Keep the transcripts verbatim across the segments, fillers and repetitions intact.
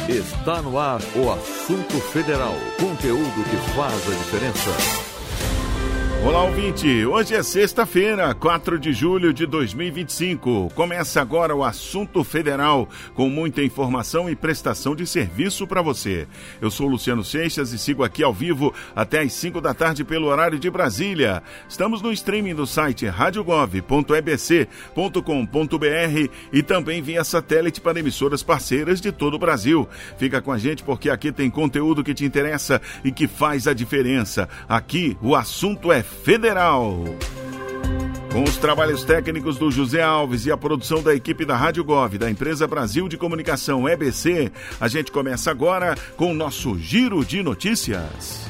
Está no ar o Assunto Federal, conteúdo que faz a diferença. Olá, ouvinte. Hoje é sexta-feira, quatro de julho de dois mil e vinte e cinco. Começa agora o Assunto Federal, com muita informação e prestação de serviço para você. Eu sou Luciano Seixas e sigo aqui ao vivo até às cinco da tarde pelo horário de Brasília. Estamos no streaming do site rádio gov ponto e b c ponto com ponto b r e também via satélite para emissoras parceiras de todo o Brasil. Fica com a gente porque aqui tem conteúdo que te interessa e que faz a diferença. Aqui o assunto é federal. Com os trabalhos técnicos do José Alves e a produção da equipe da Rádio Gov, da Empresa Brasil de Comunicação E B C, a gente começa agora com o nosso Giro de Notícias.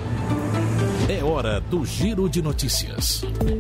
É hora do Giro de Notícias.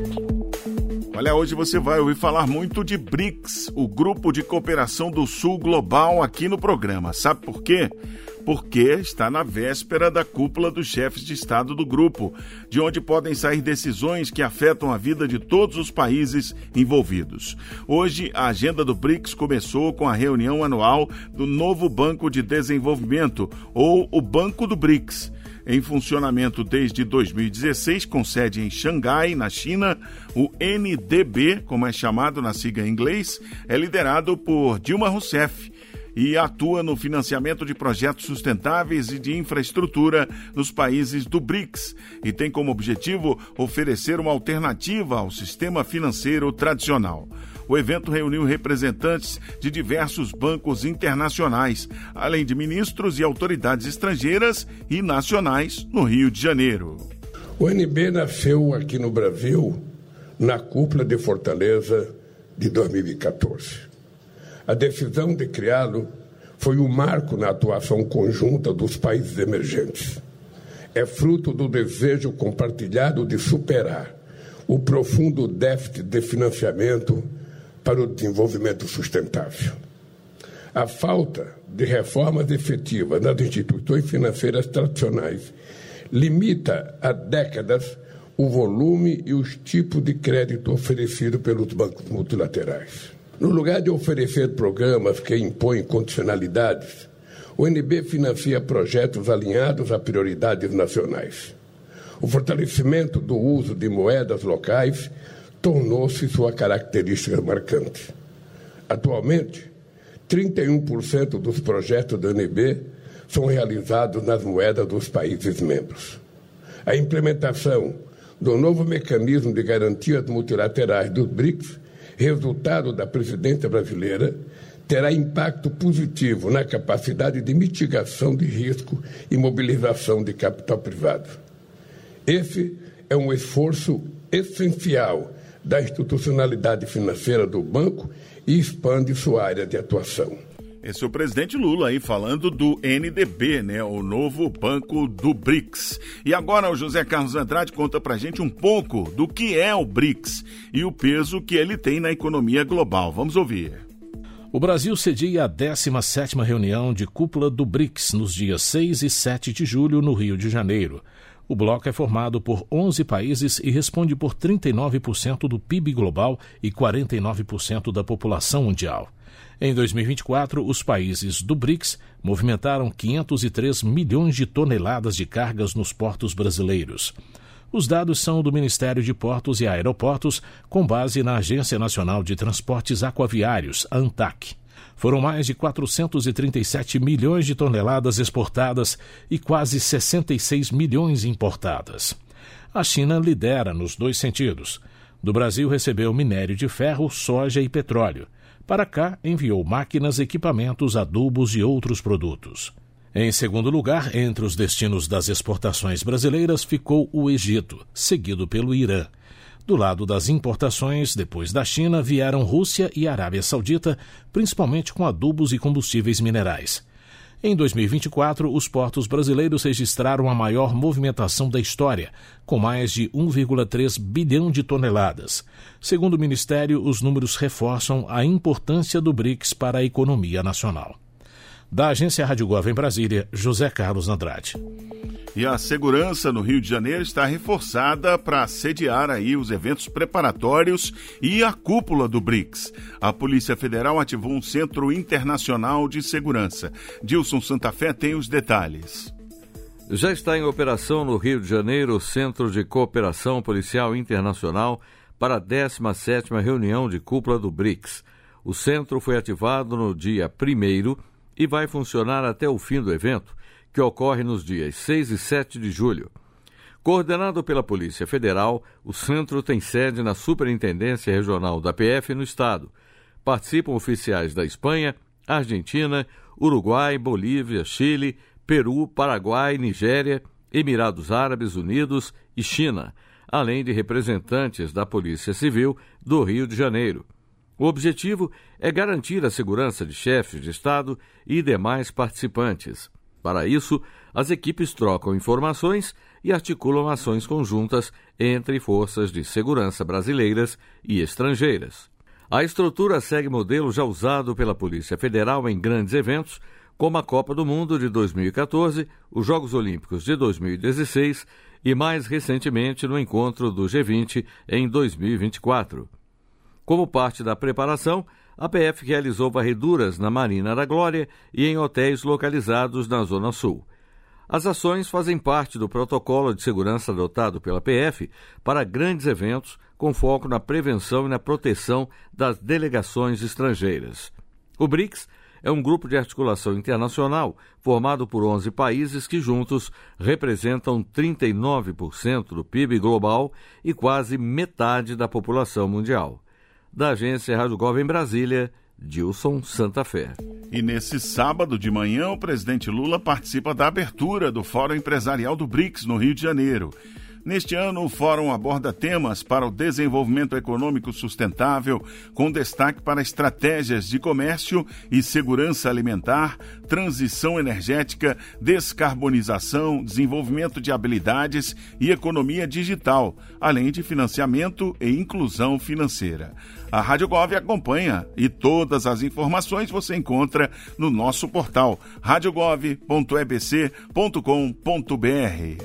Olha, hoje você vai ouvir falar muito de BRICS, o Grupo de Cooperação do Sul Global, aqui no programa. Sabe por quê? Porque está na véspera da cúpula dos chefes de Estado do grupo, de onde podem sair decisões que afetam a vida de todos os países envolvidos. Hoje, a agenda do BRICS começou com a reunião anual do novo Banco de Desenvolvimento, ou o Banco do BRICS. Em funcionamento desde dois mil e dezesseis, com sede em Xangai, na China, o N D B, como é chamado na sigla em inglês, é liderado por Dilma Rousseff e atua no financiamento de projetos sustentáveis e de infraestrutura nos países do BRICS e tem como objetivo oferecer uma alternativa ao sistema financeiro tradicional. O evento reuniu representantes de diversos bancos internacionais, além de ministros e autoridades estrangeiras e nacionais no Rio de Janeiro. O N B nasceu aqui no Brasil na cúpula de Fortaleza de dois mil e quatorze. A decisão de criá-lo foi um marco na atuação conjunta dos países emergentes. É fruto do desejo compartilhado de superar o profundo déficit de financiamento para o desenvolvimento sustentável. A falta de reformas efetivas nas instituições financeiras tradicionais limita há décadas o volume e os tipos de crédito oferecido pelos bancos multilaterais. No lugar de oferecer programas que impõem condicionalidades, o N B financia projetos alinhados a prioridades nacionais. O fortalecimento do uso de moedas locais tornou-se sua característica marcante. Atualmente, trinta e um por cento dos projetos do N B são realizados nas moedas dos países membros. A implementação do novo mecanismo de garantias multilaterais dos BRICS, resultado da presidência brasileira, terá impacto positivo na capacidade de mitigação de risco e mobilização de capital privado. Esse é um esforço essencial da institucionalidade financeira do banco e expande sua área de atuação. Esse é o presidente Lula aí falando do N D B, né, o novo banco do BRICS. E agora o José Carlos Andrade conta pra gente um pouco do que é o BRICS e o peso que ele tem na economia global. Vamos ouvir. O Brasil cedia a décima sétima reunião de cúpula do BRICS nos dias seis e sete de julho no Rio de Janeiro. O bloco é formado por onze países e responde por trinta e nove por cento do P I B global e quarenta e nove por cento da população mundial. Em dois mil e vinte e quatro, os países do BRICS movimentaram quinhentos e três milhões de toneladas de cargas nos portos brasileiros. Os dados são do Ministério de Portos e Aeroportos, com base na Agência Nacional de Transportes Aquaviários, a ANTAQ. Foram mais de quatrocentos e trinta e sete milhões de toneladas exportadas e quase sessenta e seis milhões importadas. A China lidera nos dois sentidos. Do Brasil recebeu minério de ferro, soja e petróleo. Para cá, enviou máquinas, equipamentos, adubos e outros produtos. Em segundo lugar, entre os destinos das exportações brasileiras, ficou o Egito, seguido pelo Irã. Do lado das importações, depois da China, vieram Rússia e Arábia Saudita, principalmente com adubos e combustíveis minerais. Em dois mil e vinte e quatro, os portos brasileiros registraram a maior movimentação da história, com mais de um vírgula três bilhão de toneladas. Segundo o Ministério, os números reforçam a importância do BRICS para a economia nacional. Da agência Rádio Gov em Brasília, José Carlos Andrade. E a segurança no Rio de Janeiro está reforçada para sediar aí os eventos preparatórios e a cúpula do BRICS. A Polícia Federal ativou um Centro Internacional de Segurança. Dilson Santa Fé tem os detalhes. Já está em operação no Rio de Janeiro o Centro de Cooperação Policial Internacional para a décima sétima reunião de cúpula do BRICS. O centro foi ativado no dia primeiro e vai funcionar até o fim do evento, que ocorre nos dias seis e sete de julho. Coordenado pela Polícia Federal, o centro tem sede na Superintendência Regional da P F no estado. Participam oficiais da Espanha, Argentina, Uruguai, Bolívia, Chile, Peru, Paraguai, Nigéria, Emirados Árabes Unidos e China, além de representantes da Polícia Civil do Rio de Janeiro. O objetivo é garantir a segurança de chefes de Estado e demais participantes. Para isso, as equipes trocam informações e articulam ações conjuntas entre forças de segurança brasileiras e estrangeiras. A estrutura segue modelo já usado pela Polícia Federal em grandes eventos, como a Copa do Mundo de dois mil e catorze, os Jogos Olímpicos de dois mil e dezesseis e, mais recentemente, no encontro do G vinte em dois mil e vinte e quatro. Como parte da preparação, a P F realizou varreduras na Marina da Glória e em hotéis localizados na Zona Sul. As ações fazem parte do protocolo de segurança adotado pela P F para grandes eventos, com foco na prevenção e na proteção das delegações estrangeiras. O BRICS é um grupo de articulação internacional formado por onze países que juntos representam trinta e nove por cento do P I B global e quase metade da população mundial. Da agência Rádio Gov em Brasília, Dilson Santa Fé. E nesse sábado de manhã, o presidente Lula participa da abertura do Fórum Empresarial do BRICS no Rio de Janeiro. Neste ano, o fórum aborda temas para o desenvolvimento econômico sustentável, com destaque para estratégias de comércio e segurança alimentar, transição energética, descarbonização, desenvolvimento de habilidades e economia digital, além de financiamento e inclusão financeira. A Rádio Gov acompanha e todas as informações você encontra no nosso portal rádio gov ponto e b c ponto com ponto b r.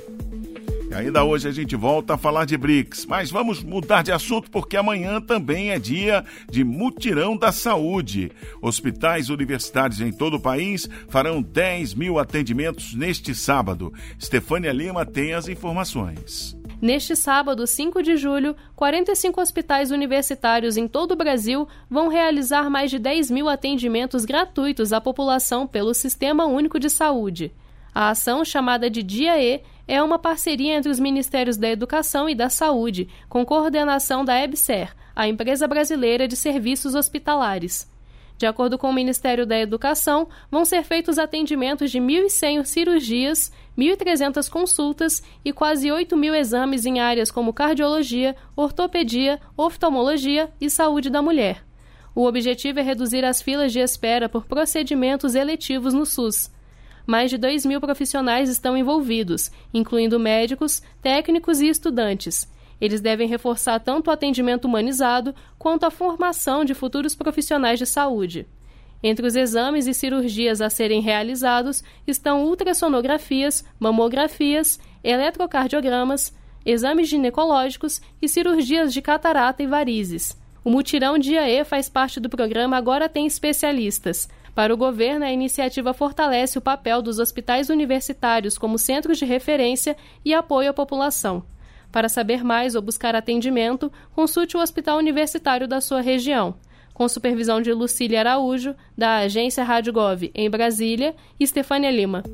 E ainda hoje a gente volta a falar de BRICS, mas vamos mudar de assunto porque amanhã também é dia de mutirão da saúde. Hospitais universitários em todo o país farão dez mil atendimentos neste sábado. Estefânia Lima tem as informações. Neste sábado, cinco de julho, quarenta e cinco hospitais universitários em todo o Brasil vão realizar mais de dez mil atendimentos gratuitos à população pelo Sistema Único de Saúde. A ação, chamada de Dia E, é uma parceria entre os Ministérios da Educação e da Saúde, com coordenação da EBSER, a empresa brasileira de serviços hospitalares. De acordo com o Ministério da Educação, vão ser feitos atendimentos de mil e cem cirurgias, mil e trezentas consultas e quase oito mil exames em áreas como cardiologia, ortopedia, oftalmologia e saúde da mulher. O objetivo é reduzir as filas de espera por procedimentos eletivos no SUS. Mais de dois mil profissionais estão envolvidos, incluindo médicos, técnicos e estudantes. Eles devem reforçar tanto o atendimento humanizado quanto a formação de futuros profissionais de saúde. Entre os exames e cirurgias a serem realizados estão ultrassonografias, mamografias, eletrocardiogramas, exames ginecológicos e cirurgias de catarata e varizes. O mutirão Dia E faz parte do programa Agora Tem Especialistas. Para o governo, a iniciativa fortalece o papel dos hospitais universitários como centros de referência e apoio à população. Para saber mais ou buscar atendimento, consulte o hospital universitário da sua região. Com supervisão de Lucília Araújo, da agência Rádio Gov em Brasília, e Estefânia Lima.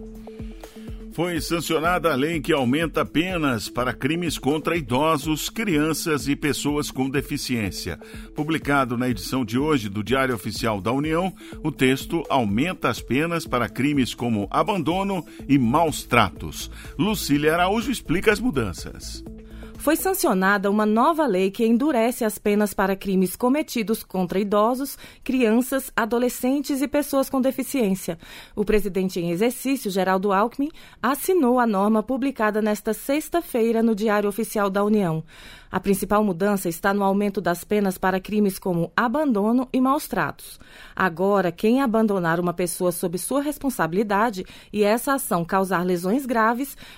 Foi sancionada a lei que aumenta penas para crimes contra idosos, crianças e pessoas com deficiência. Publicado na edição de hoje do Diário Oficial da União, o texto aumenta as penas para crimes como abandono e maus tratos. Lucília Araújo explica as mudanças. Foi sancionada uma nova lei que endurece as penas para crimes cometidos contra idosos, crianças, adolescentes e pessoas com deficiência. O presidente em exercício, Geraldo Alckmin, assinou a norma publicada nesta sexta-feira no Diário Oficial da União. A principal mudança está no aumento das penas para crimes como abandono e maus tratos. Agora, quem abandonar uma pessoa sob sua responsabilidade e essa ação causar lesões graves,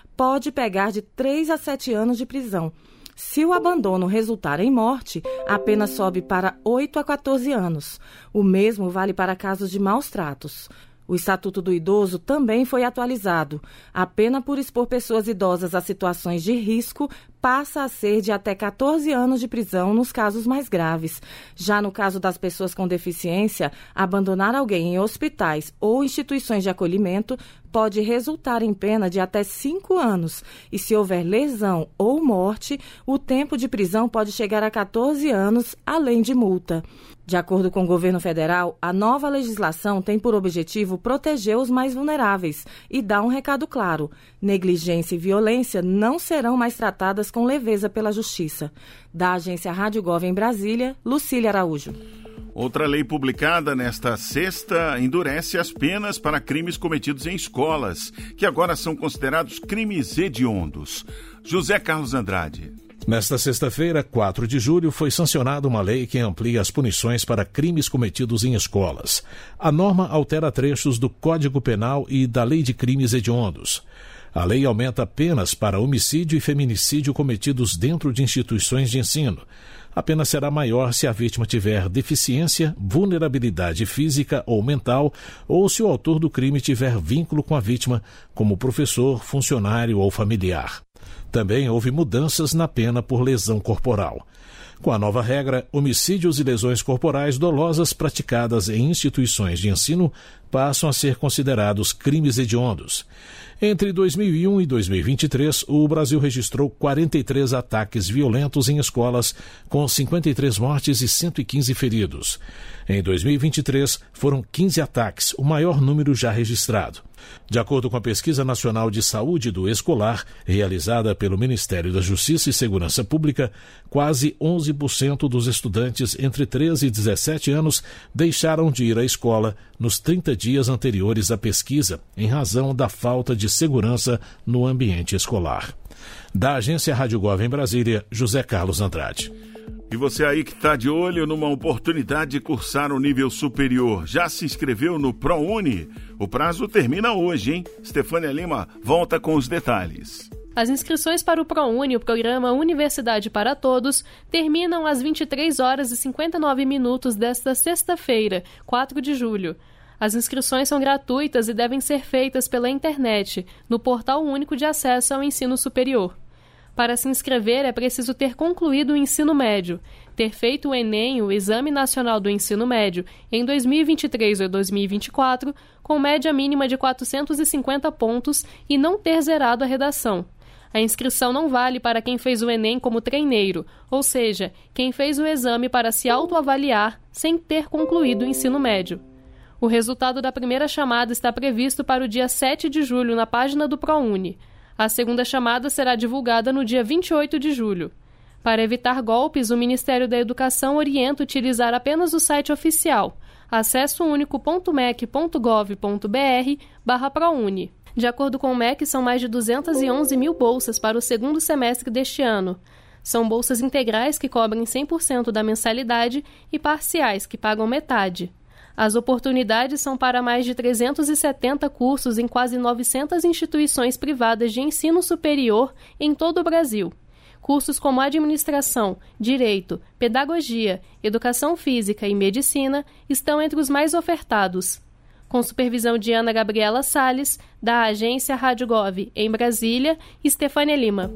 pode pegar de três a sete anos de prisão. Se o abandono resultar em morte, a pena sobe para oito a quatorze anos. O mesmo vale para casos de maus tratos. O Estatuto do Idoso também foi atualizado. A pena por expor pessoas idosas a situações de risco passa a ser de até quatorze anos de prisão nos casos mais graves. Já no caso das pessoas com deficiência, abandonar alguém em hospitais ou instituições de acolhimento pode resultar em pena de até cinco anos. E se houver lesão ou morte, o tempo de prisão pode chegar a quatorze anos, além de multa. De acordo com o governo federal, a nova legislação tem por objetivo proteger os mais vulneráveis e dá um recado claro: negligência e violência não serão mais tratadas com leveza pela Justiça. Da agência Rádio Gov em Brasília, Lucília Araújo. Outra lei publicada nesta sexta endurece as penas para crimes cometidos em escolas, que agora são considerados crimes hediondos. José Carlos Andrade. Nesta sexta-feira, quatro de julho, foi sancionada uma lei que amplia as punições para crimes cometidos em escolas. A norma altera trechos do Código Penal e da Lei de Crimes Hediondos. A lei aumenta penas para homicídio e feminicídio cometidos dentro de instituições de ensino. A pena será maior se a vítima tiver deficiência, vulnerabilidade física ou mental, ou se o autor do crime tiver vínculo com a vítima, como professor, funcionário ou familiar. Também houve mudanças na pena por lesão corporal. Com a nova regra, homicídios e lesões corporais dolosas praticadas em instituições de ensino passam a ser considerados crimes hediondos. Entre dois mil e um e dois mil e vinte e três, o Brasil registrou quarenta e três ataques violentos em escolas, com cinquenta e três mortes e cento e quinze feridos. Em dois mil e vinte e três, foram quinze ataques, o maior número já registrado. De acordo com a Pesquisa Nacional de Saúde do Escolar, realizada pelo Ministério da Justiça e Segurança Pública, quase onze por cento dos estudantes entre treze e dezessete anos deixaram de ir à escola nos trinta dias anteriores à pesquisa, em razão da falta de segurança no ambiente escolar. Da agência Rádio Gov em Brasília, José Carlos Andrade. E você aí que está de olho numa oportunidade de cursar o nível superior, já se inscreveu no ProUni? O prazo termina hoje, hein? Stefânia Lima volta com os detalhes. As inscrições para o ProUni, o programa Universidade para Todos, terminam às vinte e três horas e cinquenta e nove minutos desta sexta-feira, quatro de julho. As inscrições são gratuitas e devem ser feitas pela internet, no Portal Único de Acesso ao Ensino Superior. Para se inscrever, é preciso ter concluído o ensino médio, ter feito o Enem, o Exame Nacional do Ensino Médio, em dois mil e vinte e três ou dois mil e vinte e quatro, com média mínima de quatrocentos e cinquenta pontos e não ter zerado a redação. A inscrição não vale para quem fez o Enem como treineiro, ou seja, quem fez o exame para se autoavaliar sem ter concluído o ensino médio. O resultado da primeira chamada está previsto para o dia sete de julho na página do ProUni. A segunda chamada será divulgada no dia vinte e oito de julho. Para evitar golpes, o Ministério da Educação orienta utilizar apenas o site oficial, acessounico ponto mec ponto gov ponto br barra ProUni. De acordo com o M E C, são mais de duzentas e onze mil bolsas para o segundo semestre deste ano. São bolsas integrais que cobrem cem por cento da mensalidade e parciais que pagam metade. As oportunidades são para mais de trezentos e setenta cursos em quase novecentas instituições privadas de ensino superior em todo o Brasil. Cursos como administração, direito, pedagogia, educação física e medicina estão entre os mais ofertados. Com supervisão de Ana Gabriela Salles, da agência Rádio Gov em Brasília, Stefânia Lima.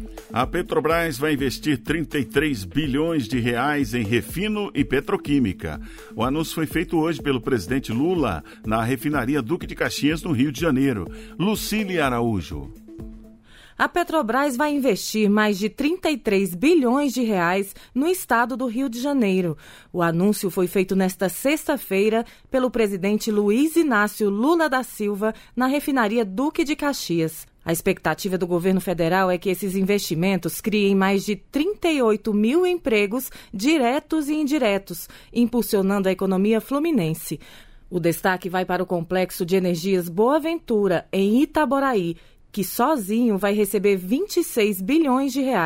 A Petrobras vai investir trinta e três bilhões de reais em refino e petroquímica. O anúncio foi feito hoje pelo presidente Lula na refinaria Duque de Caxias, no Rio de Janeiro. Lucília Araújo. A Petrobras vai investir mais de trinta e três bilhões de reais no estado do Rio de Janeiro. O anúncio foi feito nesta sexta-feira pelo presidente Luiz Inácio Lula da Silva na refinaria Duque de Caxias. A expectativa do governo federal é que esses investimentos criem mais de trinta e oito mil empregos diretos e indiretos, impulsionando a economia fluminense. O destaque vai para o Complexo de Energias Boa Ventura, em Itaboraí, que sozinho vai receber vinte e seis bilhões de reais.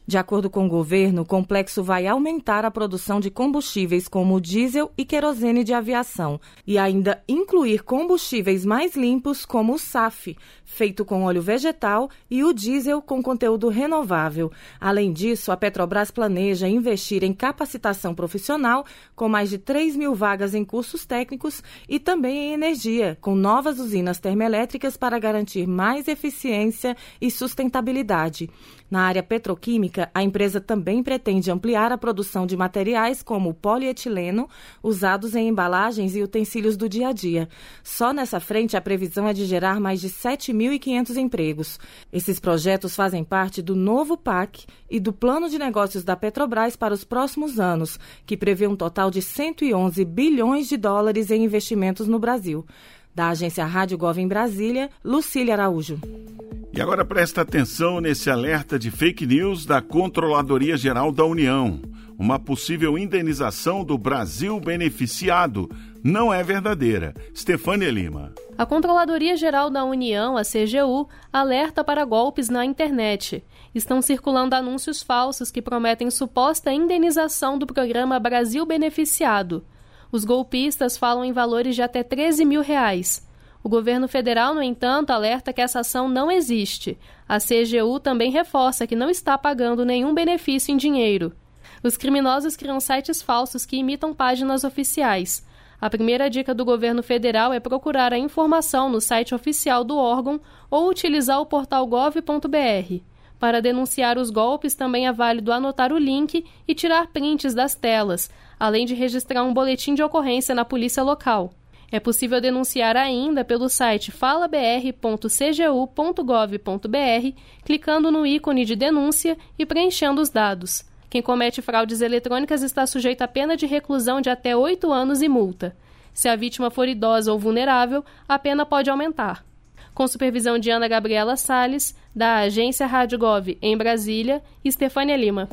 De acordo com o governo, o complexo vai aumentar a produção de combustíveis como o diesel e querosene de aviação e ainda incluir combustíveis mais limpos como o S A F, feito com óleo vegetal, e o diesel com conteúdo renovável. Além disso, a Petrobras planeja investir em capacitação profissional com mais de três mil vagas em cursos técnicos e também em energia, com novas usinas termoelétricas para garantir mais eficiência e sustentabilidade. Na área petroquímica, a empresa também pretende ampliar a produção de materiais como o polietileno, usados em embalagens e utensílios do dia a dia. Só nessa frente, a previsão é de gerar mais de sete mil e quinhentos empregos. Esses projetos fazem parte do novo P A C e do Plano de Negócios da Petrobras para os próximos anos, que prevê um total de cento e onze bilhões de dólares em investimentos no Brasil. Da agência Rádio Gov em Brasília, Lucília Araújo. E agora presta atenção nesse alerta de fake news da Controladoria Geral da União. Uma possível indenização do Brasil beneficiado não é verdadeira. Stefânia Lima. A Controladoria Geral da União, a C G U, alerta para golpes na internet. Estão circulando anúncios falsos que prometem suposta indenização do programa Brasil Beneficiado. Os golpistas falam em valores de até treze mil reais. O governo federal, no entanto, alerta que essa ação não existe. A C G U também reforça que não está pagando nenhum benefício em dinheiro. Os criminosos criam sites falsos que imitam páginas oficiais. A primeira dica do governo federal é procurar a informação no site oficial do órgão ou utilizar o portal gov ponto br. Para denunciar os golpes, também é válido anotar o link e tirar prints das telas, além de registrar um boletim de ocorrência na polícia local. É possível denunciar ainda pelo site fala b r ponto c g u ponto gov ponto b r, clicando no ícone de denúncia e preenchendo os dados. Quem comete fraudes eletrônicas está sujeito a pena de reclusão de até oito anos e multa. Se a vítima for idosa ou vulnerável, a pena pode aumentar. Com supervisão de Ana Gabriela Salles, da agência Rádio Gov em Brasília, Stefânia Lima.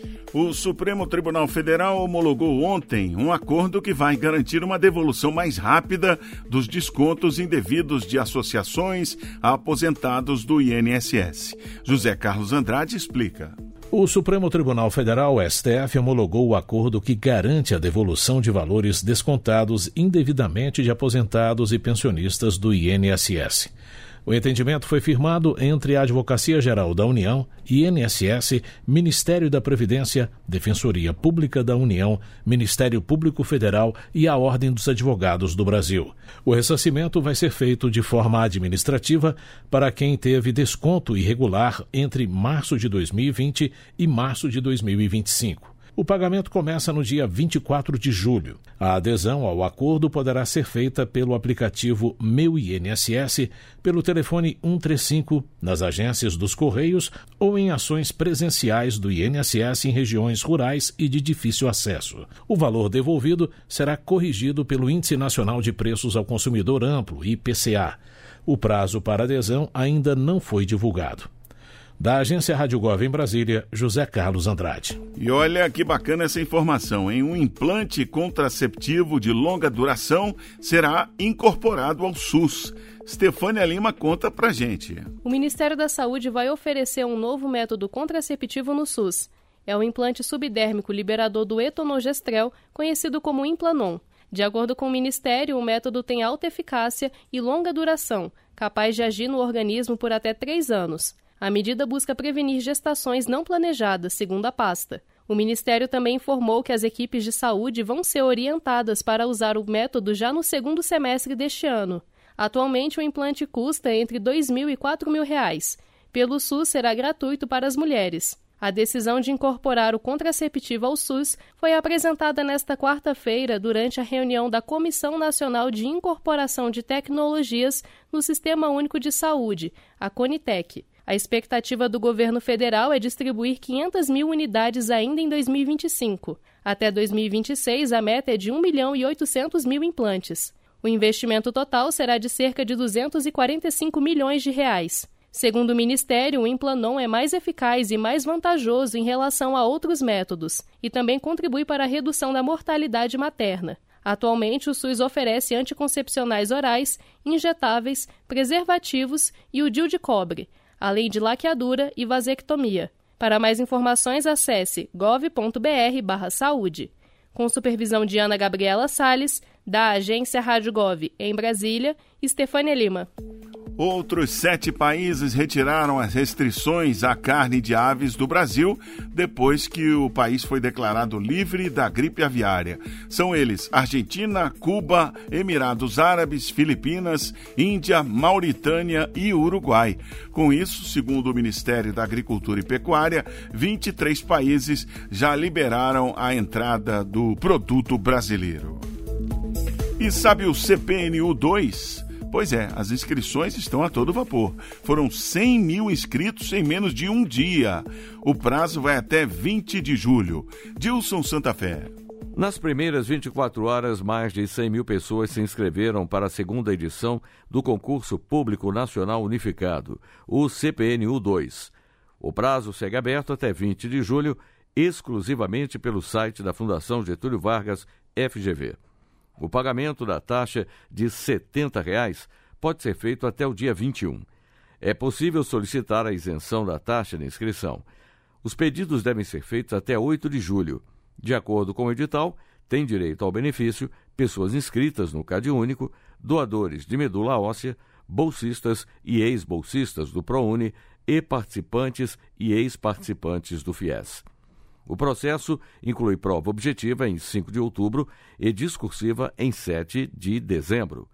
O Supremo Tribunal Federal homologou ontem um acordo que vai garantir uma devolução mais rápida dos descontos indevidos de associações a aposentados do I N S S. José Carlos Andrade explica. O Supremo Tribunal Federal, S T F, homologou o acordo que garante a devolução de valores descontados indevidamente de aposentados e pensionistas do I N S S. O entendimento foi firmado entre a Advocacia Geral da União, I N S S, Ministério da Previdência, Defensoria Pública da União, Ministério Público Federal e a Ordem dos Advogados do Brasil. O ressarcimento vai ser feito de forma administrativa para quem teve desconto irregular entre março de dois mil e vinte e março de dois mil e vinte e cinco. O pagamento começa no dia vinte e quatro de julho. A adesão ao acordo poderá ser feita pelo aplicativo Meu I N S S, pelo telefone cento e trinta e cinco, nas agências dos Correios ou em ações presenciais do I N S S em regiões rurais e de difícil acesso. O valor devolvido será corrigido pelo Índice Nacional de Preços ao Consumidor Amplo, I P C A. O prazo para adesão ainda não foi divulgado. Da agência Rádio Gov em Brasília, José Carlos Andrade. E olha que bacana essa informação, hein? Um implante contraceptivo de longa duração será incorporado ao SUS. Stefânia Lima conta pra gente. O Ministério da Saúde vai oferecer um novo método contraceptivo no SUS. É o implante subdérmico liberador do etonogestrel, conhecido como Implanon. De acordo com o Ministério, o método tem alta eficácia e longa duração, capaz de agir no organismo por até três anos. A medida busca prevenir gestações não planejadas, segundo a pasta. O Ministério também informou que as equipes de saúde vão ser orientadas para usar o método já no segundo semestre deste ano. Atualmente, o implante custa entre dois mil e quatro mil reais. Pelo SUS, será gratuito para as mulheres. A decisão de incorporar o contraceptivo ao SUS foi apresentada nesta quarta-feira durante a reunião da Comissão Nacional de Incorporação de Tecnologias no Sistema Único de Saúde, a CONITEC. A expectativa do governo federal é distribuir quinhentas mil unidades ainda em dois mil e vinte e cinco. Até dois mil e vinte e seis, a meta é de um milhão e oitocentos mil implantes. O investimento total será de cerca de duzentos e quarenta e cinco milhões de reais. Segundo o Ministério, o Implanon é mais eficaz e mais vantajoso em relação a outros métodos e também contribui para a redução da mortalidade materna. Atualmente, o SUS oferece anticoncepcionais orais, injetáveis, preservativos e o D I U de cobre, além de laqueadura e vasectomia. Para mais informações, acesse gov ponto br barra saúde. Com supervisão de Ana Gabriela Salles, da Agência Rádio Gov em Brasília, Estefânia Lima. Outros sete países retiraram as restrições à carne de aves do Brasil depois que o país foi declarado livre da gripe aviária. São eles Argentina, Cuba, Emirados Árabes, Filipinas, Índia, Mauritânia e Uruguai. Com isso, segundo o Ministério da Agricultura e Pecuária, vinte e três países já liberaram a entrada do produto brasileiro. E sabe o C P N U dois? Pois é, as inscrições estão a todo vapor. Foram cem mil inscritos em menos de um dia. O prazo vai até vinte de julho. Dilson Santa Fé. Nas primeiras vinte e quatro horas, mais de cem mil pessoas se inscreveram para a segunda edição do Concurso Público Nacional Unificado, o C P N U dois. O prazo segue aberto até vinte de julho, exclusivamente pelo site da Fundação Getúlio Vargas, F G V. O pagamento da taxa de setenta reais pode ser feito até o dia vinte e um. É possível solicitar a isenção da taxa de inscrição. Os pedidos devem ser feitos até oito de julho. De acordo com o edital, têm direito ao benefício pessoas inscritas no CadÚnico, doadores de medula óssea, bolsistas e ex-bolsistas do ProUni e participantes e ex-participantes do FIES. O processo inclui prova objetiva em cinco de outubro e discursiva em sete de dezembro.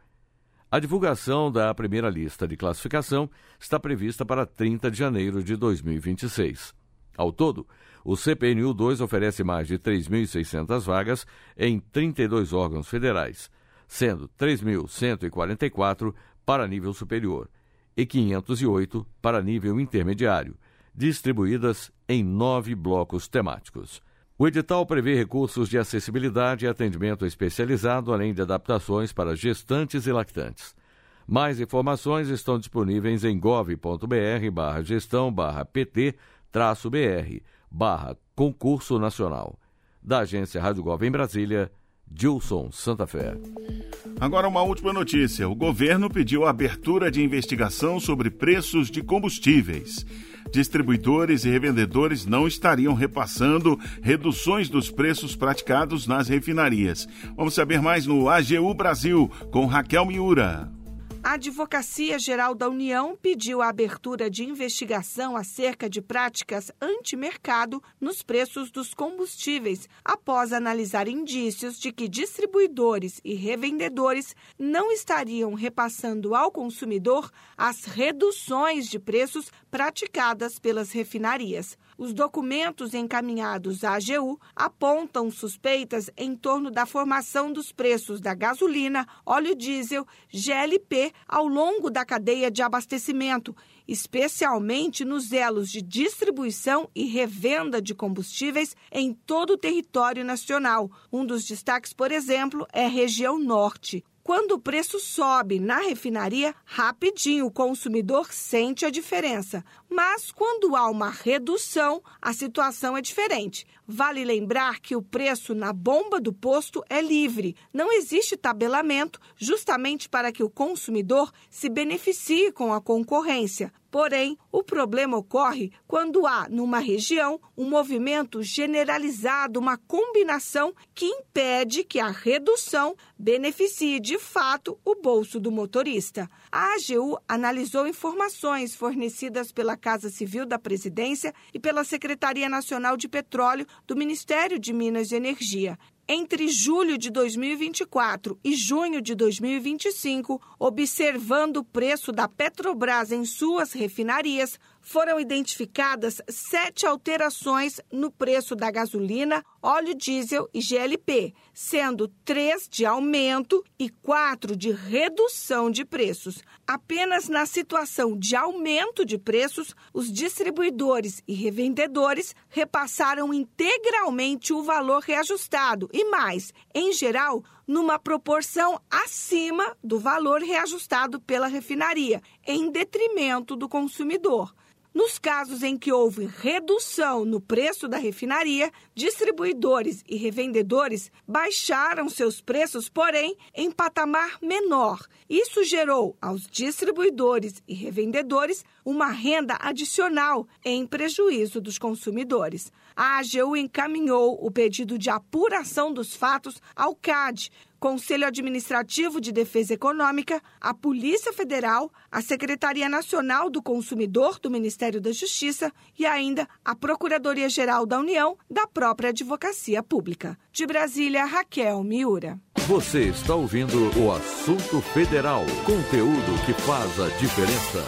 A divulgação da primeira lista de classificação está prevista para trinta de janeiro de dois mil e vinte e seis. Ao todo, o C P N U dois oferece mais de três mil e seiscentas vagas em trinta e dois órgãos federais, sendo três mil cento e quarenta e quatro para nível superior e quinhentos e oito para nível intermediário, distribuídas em nove blocos temáticos. O edital prevê recursos de acessibilidade e atendimento especializado, além de adaptações para gestantes e lactantes. Mais informações estão disponíveis em gov ponto br barra gestão barra pt traço br barra concurso nacional. Da Agência Rádio Gov em Brasília, Dilson Santa Fé. Agora uma última notícia. O governo pediu a abertura de investigação sobre preços de combustíveis. Distribuidores e revendedores não estariam repassando reduções dos preços praticados nas refinarias. Vamos saber mais no A G U Brasil, com Raquel Miura. A Advocacia Geral da União pediu a abertura de investigação acerca de práticas antimercado nos preços dos combustíveis, após analisar indícios de que distribuidores e revendedores não estariam repassando ao consumidor as reduções de preços praticadas pelas refinarias. Os documentos encaminhados à A G U apontam suspeitas em torno da formação dos preços da gasolina, óleo diesel, G L P ao longo da cadeia de abastecimento, especialmente nos elos de distribuição e revenda de combustíveis em todo o território nacional. Um dos destaques, por exemplo, é a região norte. Quando o preço sobe na refinaria, rapidinho o consumidor sente a diferença. Mas quando há uma redução, a situação é diferente. Vale lembrar que o preço na bomba do posto é livre. Não existe tabelamento, justamente para que o consumidor se beneficie com a concorrência. Porém, o problema ocorre quando há, numa região, um movimento generalizado, uma combinação que impede que a redução beneficie, de fato, o bolso do motorista. A A G U analisou informações fornecidas pela Casa Civil da Presidência e pela Secretaria Nacional de Petróleo do Ministério de Minas e Energia. Entre julho de dois mil e vinte e quatro e junho de dois mil e vinte e cinco, observando o preço da Petrobras em suas refinarias, foram identificadas sete alterações no preço da gasolina, óleo diesel e G L P, sendo três de aumento e quatro de redução de preços. Apenas na situação de aumento de preços, os distribuidores e revendedores repassaram integralmente o valor reajustado e mais, em geral, numa proporção acima do valor reajustado pela refinaria, em detrimento do consumidor. Nos casos em que houve redução no preço da refinaria, distribuidores e revendedores baixaram seus preços, porém, em patamar menor. Isso gerou aos distribuidores e revendedores uma renda adicional em prejuízo dos consumidores. A AGU encaminhou o pedido de apuração dos fatos ao C A D, Conselho Administrativo de Defesa Econômica, a Polícia Federal, a Secretaria Nacional do Consumidor do Ministério da Justiça e ainda a Procuradoria-Geral da União da própria Advocacia Pública. De Brasília, Raquel Miura. Você está ouvindo o Assunto Federal, conteúdo que faz a diferença.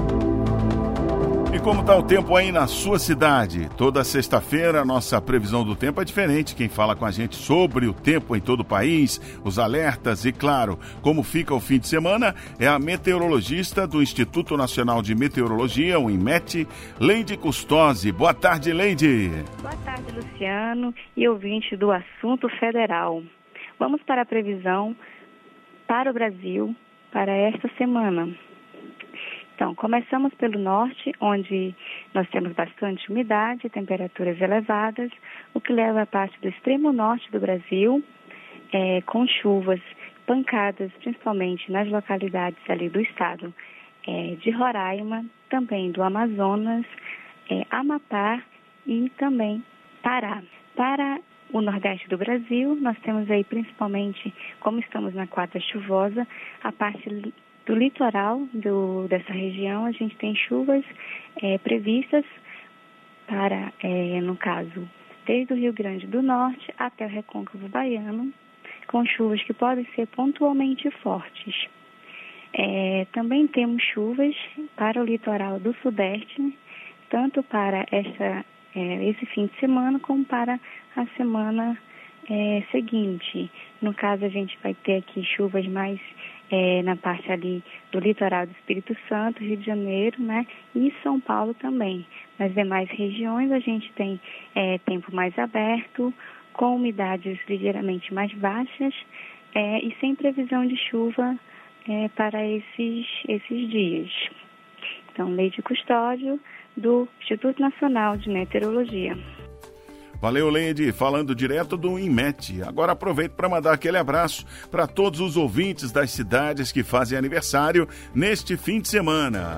E como está o tempo aí na sua cidade? Toda sexta-feira a nossa previsão do tempo é diferente. Quem fala com a gente sobre o tempo em todo o país, os alertas e, claro, como fica o fim de semana, é a meteorologista do Instituto Nacional de Meteorologia, o INMET, Leide Custose. Boa tarde, Leide. Boa tarde, Luciano e ouvinte do Assunto Federal. Vamos para a previsão para o Brasil para esta semana. Então, começamos pelo norte, onde nós temos bastante umidade, temperaturas elevadas, o que leva a parte do extremo norte do Brasil, é, com chuvas, pancadas, principalmente nas localidades ali do estado é, de Roraima, também do Amazonas, é, Amapá e também Pará. Para o nordeste do Brasil, nós temos aí principalmente, como estamos na quarta chuvosa, a parte do litoral do, dessa região, a gente tem chuvas é, previstas para, é, no caso, desde o Rio Grande do Norte até o Recôncavo Baiano, com chuvas que podem ser pontualmente fortes. É, também temos chuvas para o litoral do Sudeste, tanto para essa, é, esse fim de semana como para a semana é, seguinte. No caso, a gente vai ter aqui chuvas mais É, na parte ali do litoral do Espírito Santo, Rio de Janeiro, né, e São Paulo também. Nas demais regiões a gente tem é, tempo mais aberto, com umidades ligeiramente mais baixas é, e sem previsão de chuva é, para esses, esses dias. Então, Leide Custódio, do Instituto Nacional de Meteorologia. Valeu, Leide, falando direto do INMET. Agora aproveito para mandar aquele abraço para todos os ouvintes das cidades que fazem aniversário neste fim de semana.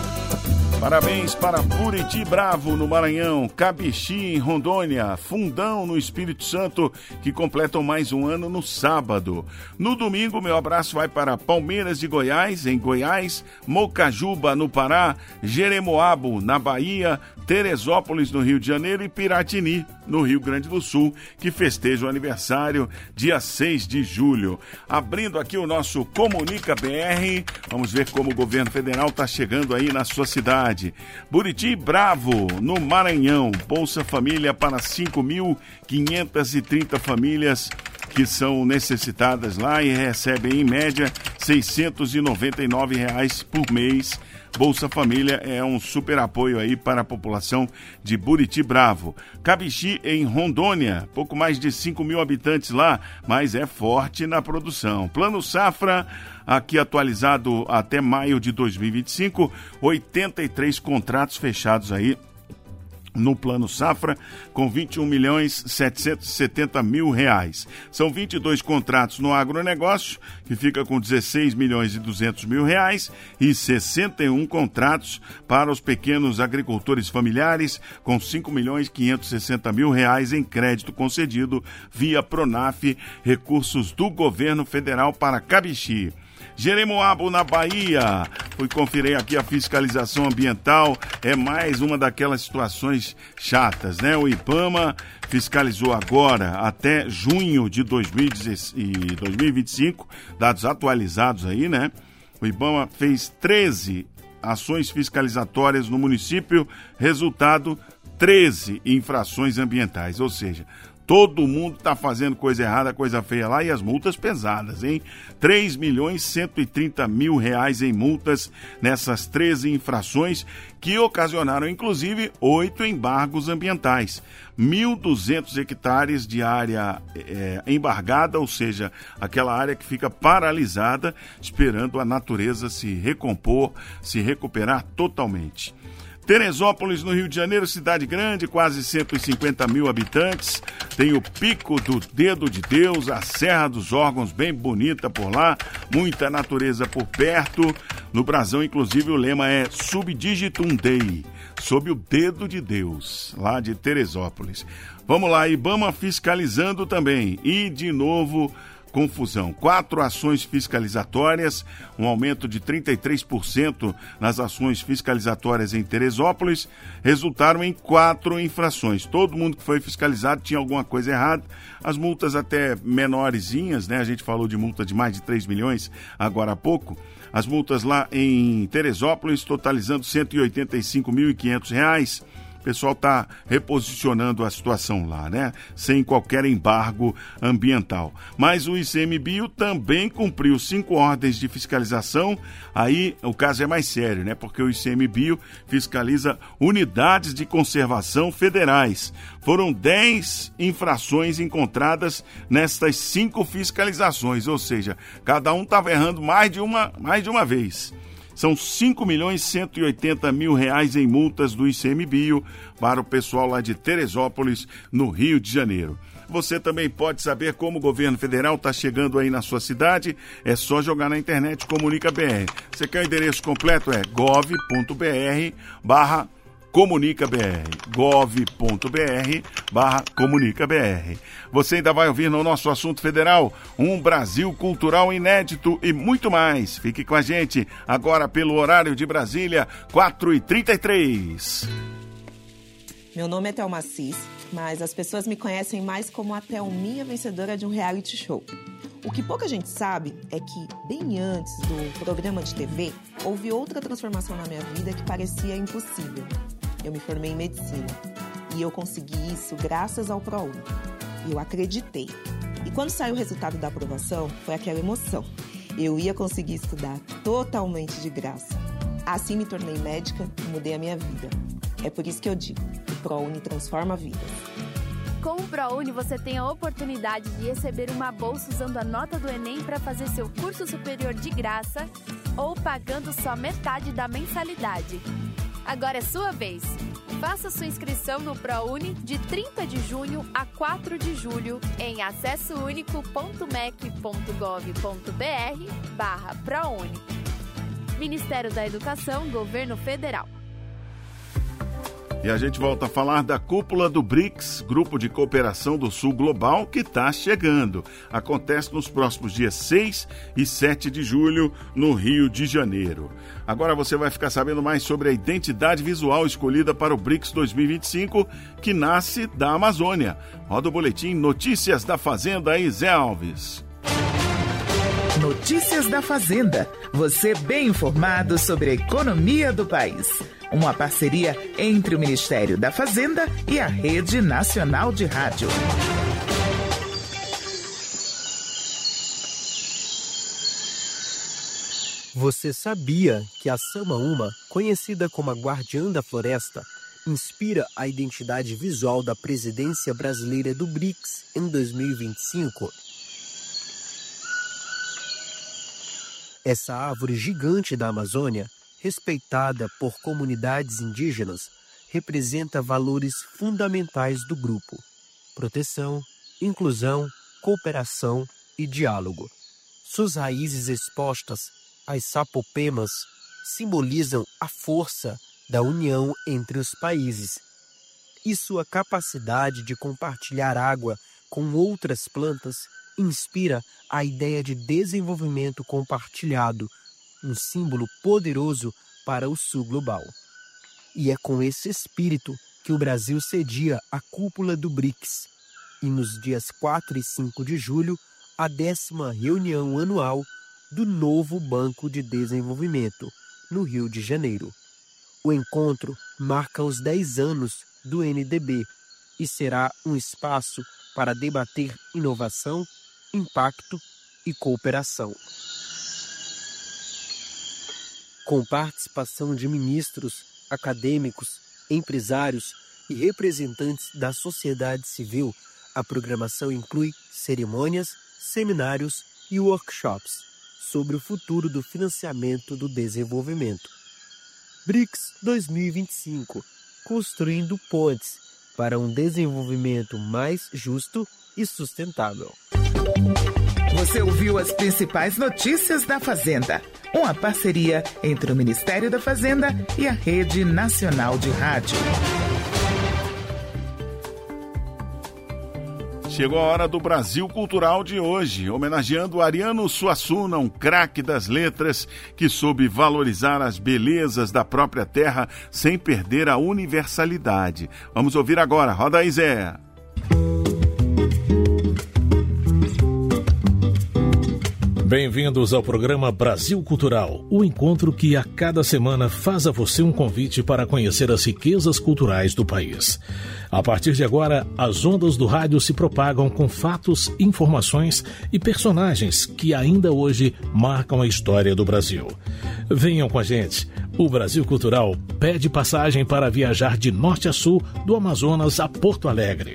Parabéns para Buriti Bravo, no Maranhão, Cabixi, em Rondônia, Fundão, no Espírito Santo, que completam mais um ano no sábado. No domingo, meu abraço vai para Palmeiras de Goiás, em Goiás, Mocajuba, no Pará, Jeremoabo, na Bahia, Teresópolis, no Rio de Janeiro e Piratini, no Rio Grande do Sul, que festeja o aniversário dia seis de julho. Abrindo aqui o nosso Comunica B R, vamos ver como o governo federal está chegando aí na sua cidade. Buriti Bravo, no Maranhão, Bolsa Família para cinco mil quinhentas e trinta famílias que são necessitadas lá e recebem em média seiscentos e noventa e nove reais por mês. Bolsa Família é um super apoio aí para a população de Buriti Bravo. Cabixi, em Rondônia, pouco mais de cinco mil habitantes lá, mas é forte na produção. Plano Safra, aqui atualizado até maio de dois mil e vinte e cinco, oitenta e três contratos fechados aí no Plano Safra, com vinte e um milhões setecentos e setenta mil reais. São vinte e dois contratos no agronegócio, que fica com dezesseis milhões e duzentos mil reais, e sessenta e um contratos para os pequenos agricultores familiares, com cinco milhões quinhentos e sessenta mil reais em crédito concedido via Pronaf, recursos do governo federal para Cabixi. Jeremoabo, na Bahia. Fui conferir aqui a fiscalização ambiental. É mais uma daquelas situações chatas, né? O IBAMA fiscalizou agora, até junho de dois mil e vinte e cinco, dados atualizados aí, né? O IBAMA fez treze ações fiscalizatórias no município, resultado, treze infrações ambientais, ou seja, todo mundo está fazendo coisa errada, coisa feia lá, e as multas pesadas, hein? três milhões cento e trinta mil reais em multas nessas treze infrações que ocasionaram, inclusive, oito embargos ambientais. mil e duzentos hectares de área é, embargada, ou seja, aquela área que fica paralisada, esperando a natureza se recompor, se recuperar totalmente. Teresópolis, no Rio de Janeiro, cidade grande, quase cento e cinquenta mil habitantes. Tem o Pico do Dedo de Deus, a Serra dos Órgãos, bem bonita por lá, muita natureza por perto. No Brasão, inclusive, o lema é Subdigitum Dei, sob o dedo de Deus, lá de Teresópolis. Vamos lá, Ibama fiscalizando também. E, de novo, confusão. Quatro ações fiscalizatórias, um aumento de trinta e três por cento nas ações fiscalizatórias em Teresópolis, resultaram em quatro infrações. Todo mundo que foi fiscalizado tinha alguma coisa errada. As multas até menorzinhas, né? A gente falou de multa de mais de três milhões agora há pouco. As multas lá em Teresópolis totalizando cento e oitenta e cinco mil e quinhentos reais. O pessoal está reposicionando a situação lá, né? Sem qualquer embargo ambiental. Mas o ICMBio também cumpriu cinco ordens de fiscalização. Aí o caso é mais sério, né? Porque o ICMBio fiscaliza unidades de conservação federais. Foram dez infrações encontradas nestas cinco fiscalizações, ou seja, cada um estava errando mais de uma, mais de uma vez. São cinco milhões cento e oitenta mil reais em multas do ICMBio para o pessoal lá de Teresópolis, no Rio de Janeiro. Você também pode saber como o governo federal está chegando aí na sua cidade. É só jogar na internet Comunica B R. Você quer o endereço completo? É gov ponto br barra Comunica B R, gov.br barra Comunica BR. Você ainda vai ouvir no nosso assunto federal um Brasil cultural inédito e muito mais. Fique com a gente agora pelo horário de Brasília, quatro e trinta e três. Meu nome é Thelma Cis, mas as pessoas me conhecem mais como a Thelminha vencedora de um reality show. O que pouca gente sabe é que, bem antes do programa de T V, houve outra transformação na minha vida que parecia impossível. Eu me formei em medicina e eu consegui isso graças ao ProUni. Eu acreditei. E quando saiu o resultado da aprovação, foi aquela emoção. Eu ia conseguir estudar totalmente de graça. Assim me tornei médica e mudei a minha vida. É por isso que eu digo, o ProUni transforma vidas. Com o ProUni, você tem a oportunidade de receber uma bolsa usando a nota do Enem para fazer seu curso superior de graça ou pagando só metade da mensalidade. Agora é sua vez. Faça sua inscrição no ProUni de trinta de junho a quatro de julho em acessounico.mec.gov.br barra ProUni. Ministério da Educação, Governo Federal. E a gente volta a falar da cúpula do BRICS, Grupo de Cooperação do Sul Global, que está chegando. Acontece nos próximos dias seis e sete de julho, no Rio de Janeiro. Agora você vai ficar sabendo mais sobre a identidade visual escolhida para o BRICS dois mil e vinte e cinco, que nasce da Amazônia. Roda o boletim Notícias da Fazenda aí, Zé Alves. Notícias da Fazenda. Você bem informado sobre a economia do país. Uma parceria entre o Ministério da Fazenda e a Rede Nacional de Rádio. Você sabia que a Samaúma, conhecida como a Guardiã da Floresta, inspira a identidade visual da presidência brasileira do BRICS em dois mil e vinte e cinco? Essa árvore gigante da Amazônia, respeitada por comunidades indígenas, representa valores fundamentais do grupo: proteção, inclusão, cooperação e diálogo. Suas raízes expostas, as sapopemas, simbolizam a força da união entre os países e sua capacidade de compartilhar água com outras plantas inspira a ideia de desenvolvimento compartilhado, um símbolo poderoso para o Sul Global. E é com esse espírito que o Brasil cedia a cúpula do BRICS e, nos dias quatro e cinco de julho, a décima reunião anual do novo Banco de Desenvolvimento, no Rio de Janeiro. O encontro marca os dez anos do N D B e será um espaço para debater inovação, impacto e cooperação. Com participação de ministros, acadêmicos, empresários e representantes da sociedade civil, a programação inclui cerimônias, seminários e workshops sobre o futuro do financiamento do desenvolvimento. BRICS dois mil e vinte e cinco, construindo pontes para um desenvolvimento mais justo e sustentável. Você ouviu as principais notícias da Fazenda, uma parceria entre o Ministério da Fazenda e a Rede Nacional de Rádio. Chegou a hora do Brasil Cultural de hoje, homenageando Ariano Suassuna, um craque das letras que soube valorizar as belezas da própria terra sem perder a universalidade. Vamos ouvir agora, roda aí, Zé. Bem-vindos ao programa Brasil Cultural, o encontro que a cada semana faz a você um convite para conhecer as riquezas culturais do país. A partir de agora, as ondas do rádio se propagam com fatos, informações e personagens que ainda hoje marcam a história do Brasil. Venham com a gente. O Brasil Cultural pede passagem para viajar de norte a sul, do Amazonas a Porto Alegre.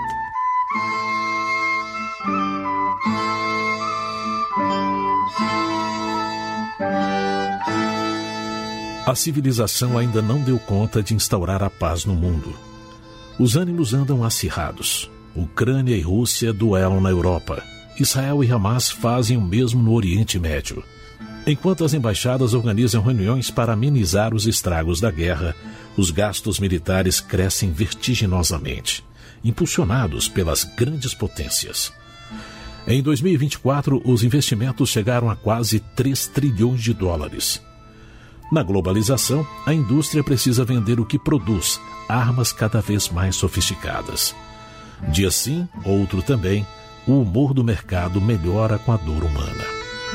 A civilização ainda não deu conta de instaurar a paz no mundo. Os ânimos andam acirrados. Ucrânia e Rússia duelam na Europa. Israel e Hamas fazem o mesmo no Oriente Médio. Enquanto as embaixadas organizam reuniões para amenizar os estragos da guerra, os gastos militares crescem vertiginosamente, impulsionados pelas grandes potências. Em dois mil e vinte e quatro, os investimentos chegaram a quase três trilhões de dólares. Na globalização, a indústria precisa vender o que produz, armas cada vez mais sofisticadas. Dia sim, outro também, o humor do mercado melhora com a dor humana.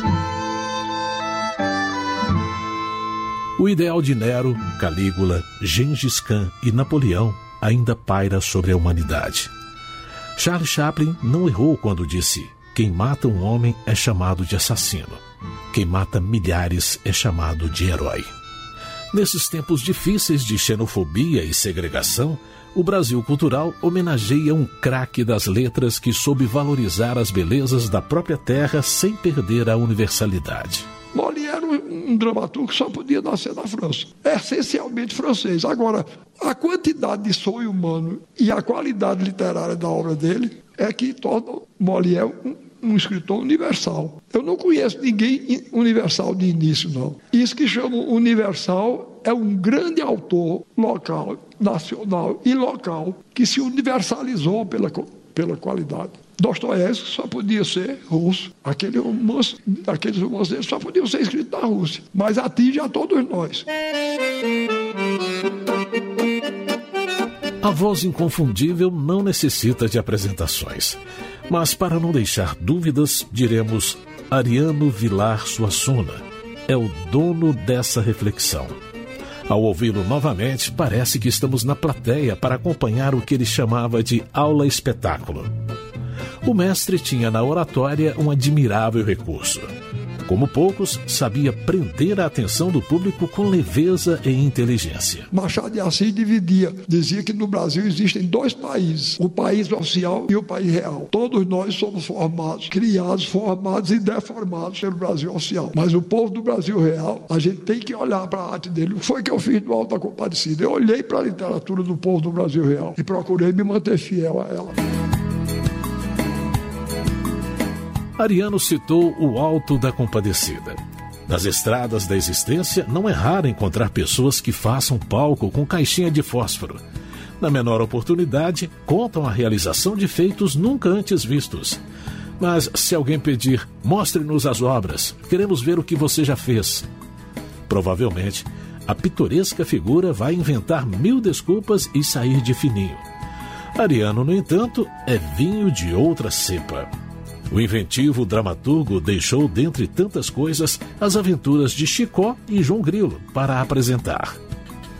O ideal de Nero, Calígula, Gengis Khan e Napoleão ainda paira sobre a humanidade. Charles Chaplin não errou quando disse: quem mata um homem é chamado de assassino. Quem mata milhares é chamado de herói. Nesses tempos difíceis de xenofobia e segregação, o Brasil Cultural homenageia um craque das letras que soube valorizar as belezas da própria terra sem perder a universalidade. Molière era um, um dramaturgo que só podia nascer na França. É essencialmente francês. Agora, a quantidade de sonho humano e a qualidade literária da obra dele é que torna Molière um um escritor universal. Eu não conheço ninguém universal de início, não. Isso que chamam universal é um grande autor local, nacional e local que se universalizou pela, pela qualidade. Dostoiévski só podia ser russo. Aquele romance, aqueles romances dele só podiam ser escritos na Rússia. Mas atinge a todos nós. A voz inconfundível não necessita de apresentações. Mas para não deixar dúvidas, diremos Ariano Vilar Suassuna. É o dono dessa reflexão. Ao ouvi-lo novamente, parece que estamos na plateia para acompanhar o que ele chamava de aula-espetáculo. O mestre tinha na oratória um admirável recurso. Como poucos, sabia prender a atenção do público com leveza e inteligência. Machado de Assis dividia, dizia que no Brasil existem dois países, o país oficial e o país real. Todos nós somos formados, criados, formados e deformados pelo Brasil oficial. Mas o povo do Brasil real, a gente tem que olhar para a arte dele. O que foi que eu fiz no Alto da Compadecida? Eu olhei para a literatura do povo do Brasil real e procurei me manter fiel a ela. Ariano citou o Alto da Compadecida. Nas estradas da existência, não é raro encontrar pessoas que façam palco com caixinha de fósforo. Na menor oportunidade, contam a realização de feitos nunca antes vistos. Mas se alguém pedir, mostre-nos as obras, queremos ver o que você já fez. Provavelmente, a pitoresca figura vai inventar mil desculpas e sair de fininho. Ariano, no entanto, é vinho de outra cepa. O inventivo dramaturgo deixou, dentre tantas coisas, as aventuras de Chicó e João Grilo para apresentar.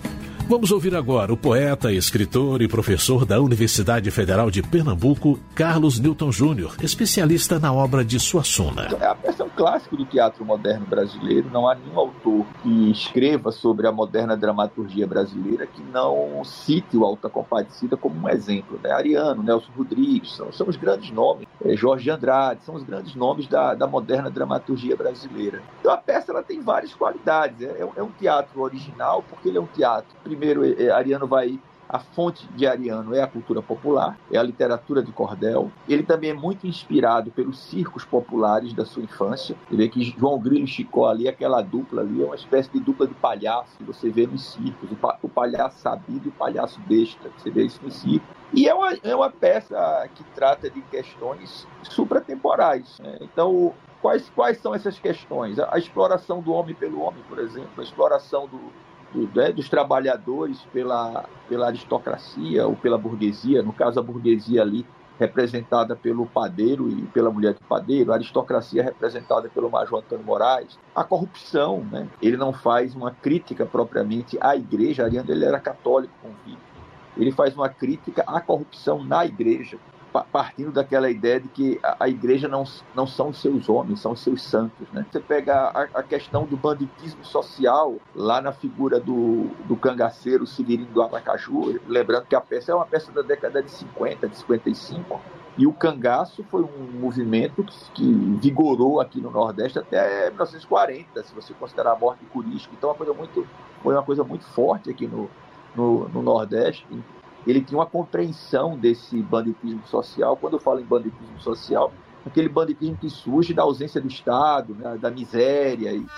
Vamos ouvir agora o poeta, escritor e professor da Universidade Federal de Pernambuco, Carlos Newton Júnior, especialista na obra de Suassuna. A peça é um clássico do teatro moderno brasileiro. Não há nenhum autor que escreva sobre a moderna dramaturgia brasileira que não cite o Auto da Compadecida como um exemplo. Né? Ariano, Nelson Rodrigues, são, são os grandes nomes, é, Jorge Andrade, são os grandes nomes da, da moderna dramaturgia brasileira. Então a peça ela tem várias qualidades. É, é um teatro original porque ele é um teatro. Primeiro, Ariano vai... A fonte de Ariano é a cultura popular, é a literatura de cordel. Ele também é muito inspirado pelos circos populares da sua infância. Você vê que João Grilo e Chicó ali, aquela dupla ali, é uma espécie de dupla de palhaço que você vê nos circos. O palhaço sabido e o palhaço besta, você vê isso no circo. E é uma, é uma peça que trata de questões supratemporais. Né? Então, quais, quais são essas questões? A, a exploração do homem pelo homem, por exemplo, a exploração do Do, né, dos trabalhadores pela, pela aristocracia ou pela burguesia, no caso a burguesia ali representada pelo padeiro e pela mulher do padeiro, a aristocracia representada pelo Major Antônio Moraes, a corrupção, né? Ele não faz uma crítica propriamente à igreja. Ariano ele era católico convicto, ele faz uma crítica à corrupção na igreja, partindo daquela ideia de que a igreja não, não são os seus homens, são os seus santos. Né? Você pega a, a questão do banditismo social, lá na figura do, do cangaceiro Severino do Aracaju, lembrando que a peça é uma peça da década de cinquenta, de cinquenta e cinco, e o cangaço foi um movimento que, que vigorou aqui no Nordeste até mil novecentos e quarenta, se você considerar a morte de Curisco. Então uma coisa muito, foi uma coisa muito forte aqui no, no, no Nordeste. Ele tinha uma compreensão desse banditismo social. Quando eu falo em banditismo social, aquele banditismo que surge da ausência do Estado, né, da miséria. E...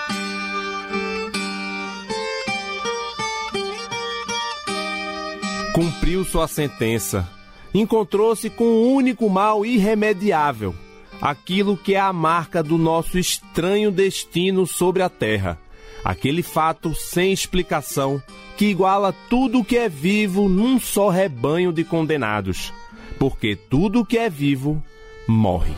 Cumpriu sua sentença. Encontrou-se com um único mal irremediável, aquilo que é a marca do nosso estranho destino sobre a terra. Aquele fato sem explicação que iguala tudo o que é vivo num só rebanho de condenados, porque tudo o que é vivo morre.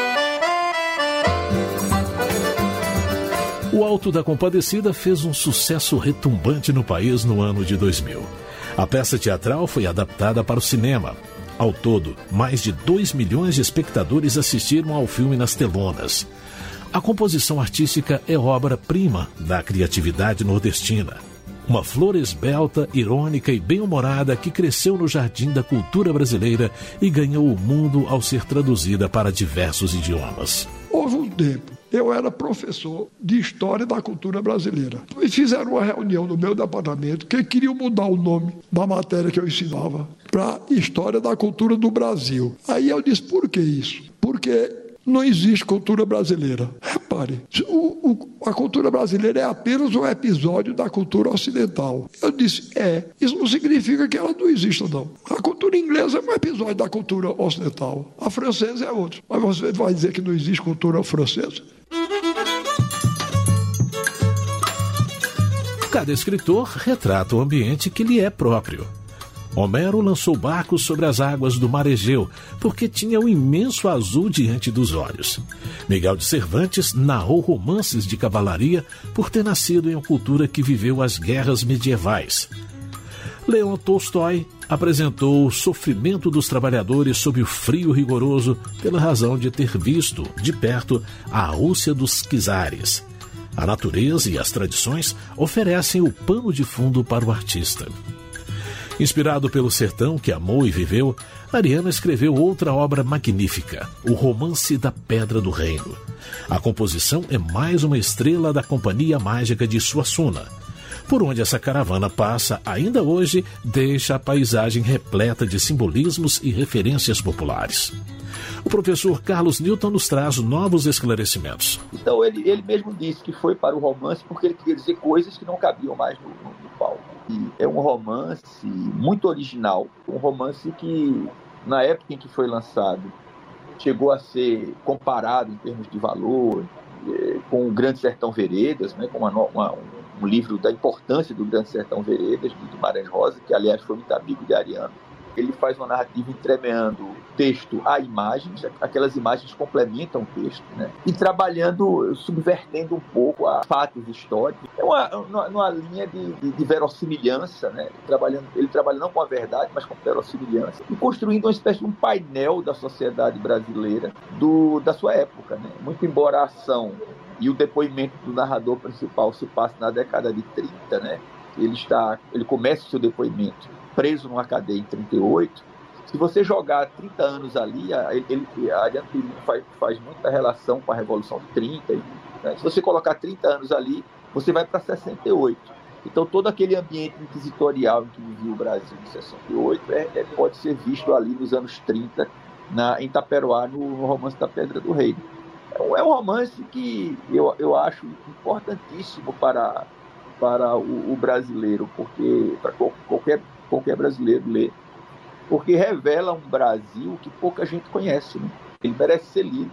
O Auto da Compadecida fez um sucesso retumbante no país no ano de dois mil. A peça teatral foi adaptada para o cinema. Ao todo, mais de dois milhões de espectadores assistiram ao filme nas telonas. A composição artística é obra-prima da criatividade nordestina. Uma flor esbelta, irônica e bem-humorada que cresceu no jardim da cultura brasileira e ganhou o mundo ao ser traduzida para diversos idiomas. Houve um tempo, eu era professor de História da Cultura Brasileira. E fizeram uma reunião no meu departamento que queriam mudar o nome da matéria que eu ensinava para História da Cultura do Brasil. Aí eu disse, por que isso? Porque não existe cultura brasileira. Repare, o, o, a cultura brasileira é apenas um episódio da cultura ocidental. Eu disse, é, isso não significa que ela não exista, não. A cultura inglesa é um episódio da cultura ocidental. A francesa é outro. Mas você vai dizer que não existe cultura francesa? Cada escritor retrata o ambiente que lhe é próprio. Homero lançou barcos sobre as águas do mar Egeu, porque tinha o imenso azul diante dos olhos. Miguel de Cervantes narrou romances de cavalaria por ter nascido em uma cultura que viveu as guerras medievais. Leon Tolstói apresentou o sofrimento dos trabalhadores sob o frio rigoroso pela razão de ter visto, de perto, a Rússia dos czares. A natureza e as tradições oferecem o pano de fundo para o artista. Inspirado pelo sertão que amou e viveu, Ariano escreveu outra obra magnífica, o Romance da Pedra do Reino. A composição é mais uma estrela da Companhia Mágica de Suassuna. Por onde essa caravana passa, ainda hoje, deixa a paisagem repleta de simbolismos e referências populares. O professor Carlos Newton nos traz novos esclarecimentos. Então ele, ele mesmo disse que foi para o romance porque ele queria dizer coisas que não cabiam mais no, no, no palco. E é um romance muito original, um romance que, na época em que foi lançado, chegou a ser comparado em termos de valor eh, com o Grande Sertão Veredas, né, com uma, uma, um livro da importância do Grande Sertão Veredas, do Guimarães Rosa, que aliás foi muito amigo de Ariano. ele faz uma narrativa entremeando texto a imagens, aquelas imagens complementam o texto, né? E trabalhando, subvertendo um pouco a fatos históricos. É uma, uma, uma linha de, de, de verossimilhança, né? Trabalhando, ele trabalha não com a verdade, mas com verossimilhança, e construindo uma espécie de um painel da sociedade brasileira do, da sua época, né? Muito embora a ação e o depoimento do narrador principal se passe na década de trinta, né? Ele, está, ele começa o seu depoimento preso numa cadeia em trinta e oito. Se você jogar trinta anos ali, ele, ele, a Ariano Pirino faz, faz muita relação com a Revolução de trinta. Né? Se você colocar trinta anos ali, você vai para sessenta e oito. Então, todo aquele ambiente inquisitorial em que vivia o Brasil em sessenta e oito é, é, pode ser visto ali nos anos trinta, na, em Taperoá, no, no romance da Pedra do Reino. É um, é um romance que eu, eu acho importantíssimo para, para o, o brasileiro, porque para qualquer, qualquer brasileiro ler, porque revela um Brasil que pouca gente conhece, né? Ele merece ser lido.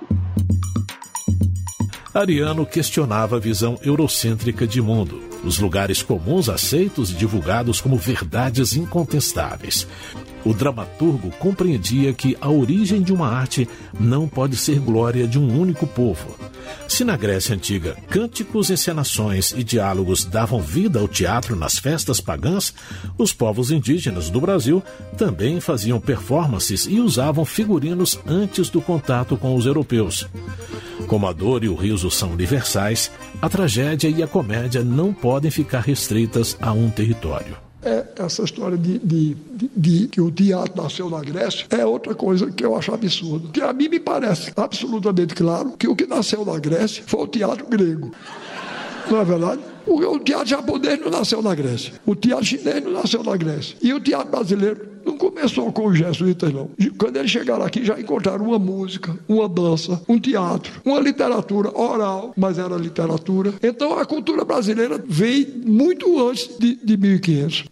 Ariano questionava a visão eurocêntrica de mundo, os lugares comuns aceitos e divulgados como verdades incontestáveis. O dramaturgo compreendia que a origem de uma arte não pode ser glória de um único povo. Se na Grécia Antiga, cânticos, encenações e diálogos davam vida ao teatro nas festas pagãs, os povos indígenas do Brasil também faziam performances e usavam figurinos antes do contato com os europeus. Como a dor e o riso são universais, a tragédia e a comédia não podem ficar restritas a um território. É, essa história de, de, de, de que o teatro nasceu na Grécia é outra coisa que eu acho absurda. Que a mim me parece absolutamente claro que o que nasceu na Grécia foi o teatro grego. Não é verdade? O, o teatro japonês não nasceu na Grécia. O teatro chinês não nasceu na Grécia. E o teatro brasileiro não começou com os jesuítas, não. Quando eles chegaram aqui, já encontraram uma música, uma dança, um teatro, uma literatura oral, mas era literatura. Então, a cultura brasileira veio muito antes de, de mil e quinhentos.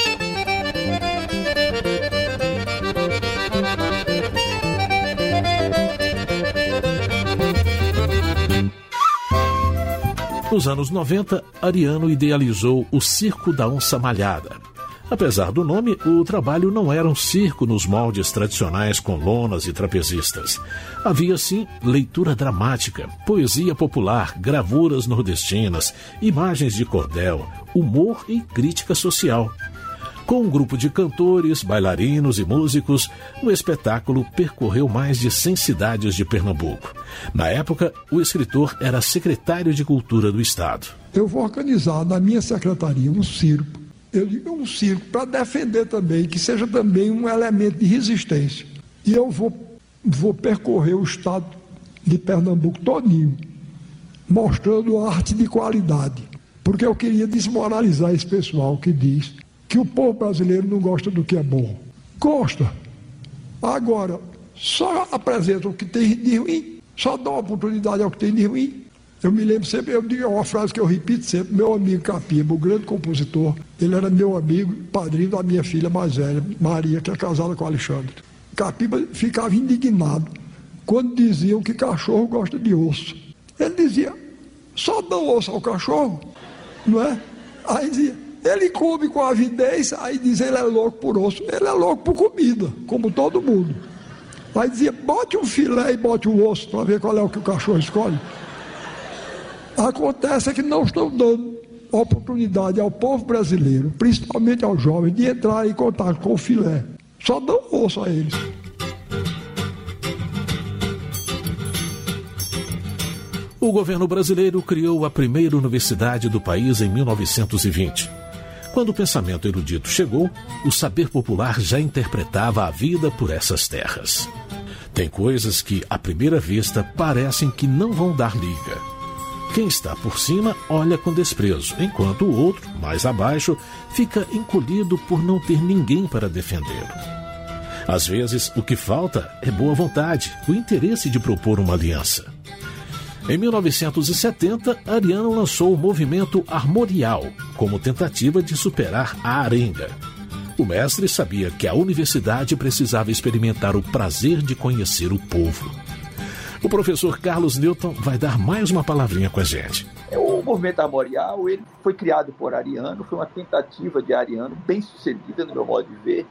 Nos anos noventa, Ariano idealizou o Circo da Onça Malhada. Apesar do nome, o trabalho não era um circo nos moldes tradicionais com lonas e trapezistas. Havia, sim, leitura dramática, poesia popular, gravuras nordestinas, imagens de cordel, humor e crítica social. Com um grupo de cantores, bailarinos e músicos, o espetáculo percorreu mais de cem cidades de Pernambuco. Na época, o escritor era secretário de Cultura do Estado. Eu vou organizar na minha secretaria um circo. Eu digo um circo para defender também, que seja também um elemento de resistência. E eu vou, vou percorrer o estado de Pernambuco todinho, mostrando arte de qualidade. Porque eu queria desmoralizar esse pessoal que diz que o povo brasileiro não gosta do que é bom. Gosta. Agora, só apresenta o que tem de ruim, só dá oportunidade ao que tem de ruim. Eu me lembro sempre, eu digo uma frase que eu repito sempre, meu amigo Capiba, o grande compositor, ele era meu amigo, padrinho da minha filha mais velha, Maria, que é casada com Alexandre. Capiba ficava indignado quando diziam que cachorro gosta de osso. Ele dizia, só dá osso ao cachorro, não é? Aí dizia, ele come com avidez, aí diz ele é louco por osso. Ele é louco por comida, como todo mundo. Aí dizia, bote um filé e bote um osso para ver qual é o que o cachorro escolhe. Acontece é que não estão dando oportunidade ao povo brasileiro, principalmente aos jovens, de entrar em contato com o filé. Só dão osso a eles. O governo brasileiro criou a primeira universidade do país em mil novecentos e vinte. Quando o pensamento erudito chegou, o saber popular já interpretava a vida por essas terras. Tem coisas que, à primeira vista, parecem que não vão dar liga. Quem está por cima olha com desprezo, enquanto o outro, mais abaixo, fica encolhido por não ter ninguém para defendê-lo. Às vezes, o que falta é boa vontade, o interesse de propor uma aliança. Em mil novecentos e setenta, Ariano lançou o movimento Armorial, como tentativa de superar a arenga. O mestre sabia que a universidade precisava experimentar o prazer de conhecer o povo. O professor Carlos Newton vai dar mais uma palavrinha com a gente. O movimento armorial, ele foi criado por Ariano, foi uma tentativa de Ariano, bem sucedida no meu modo de ver,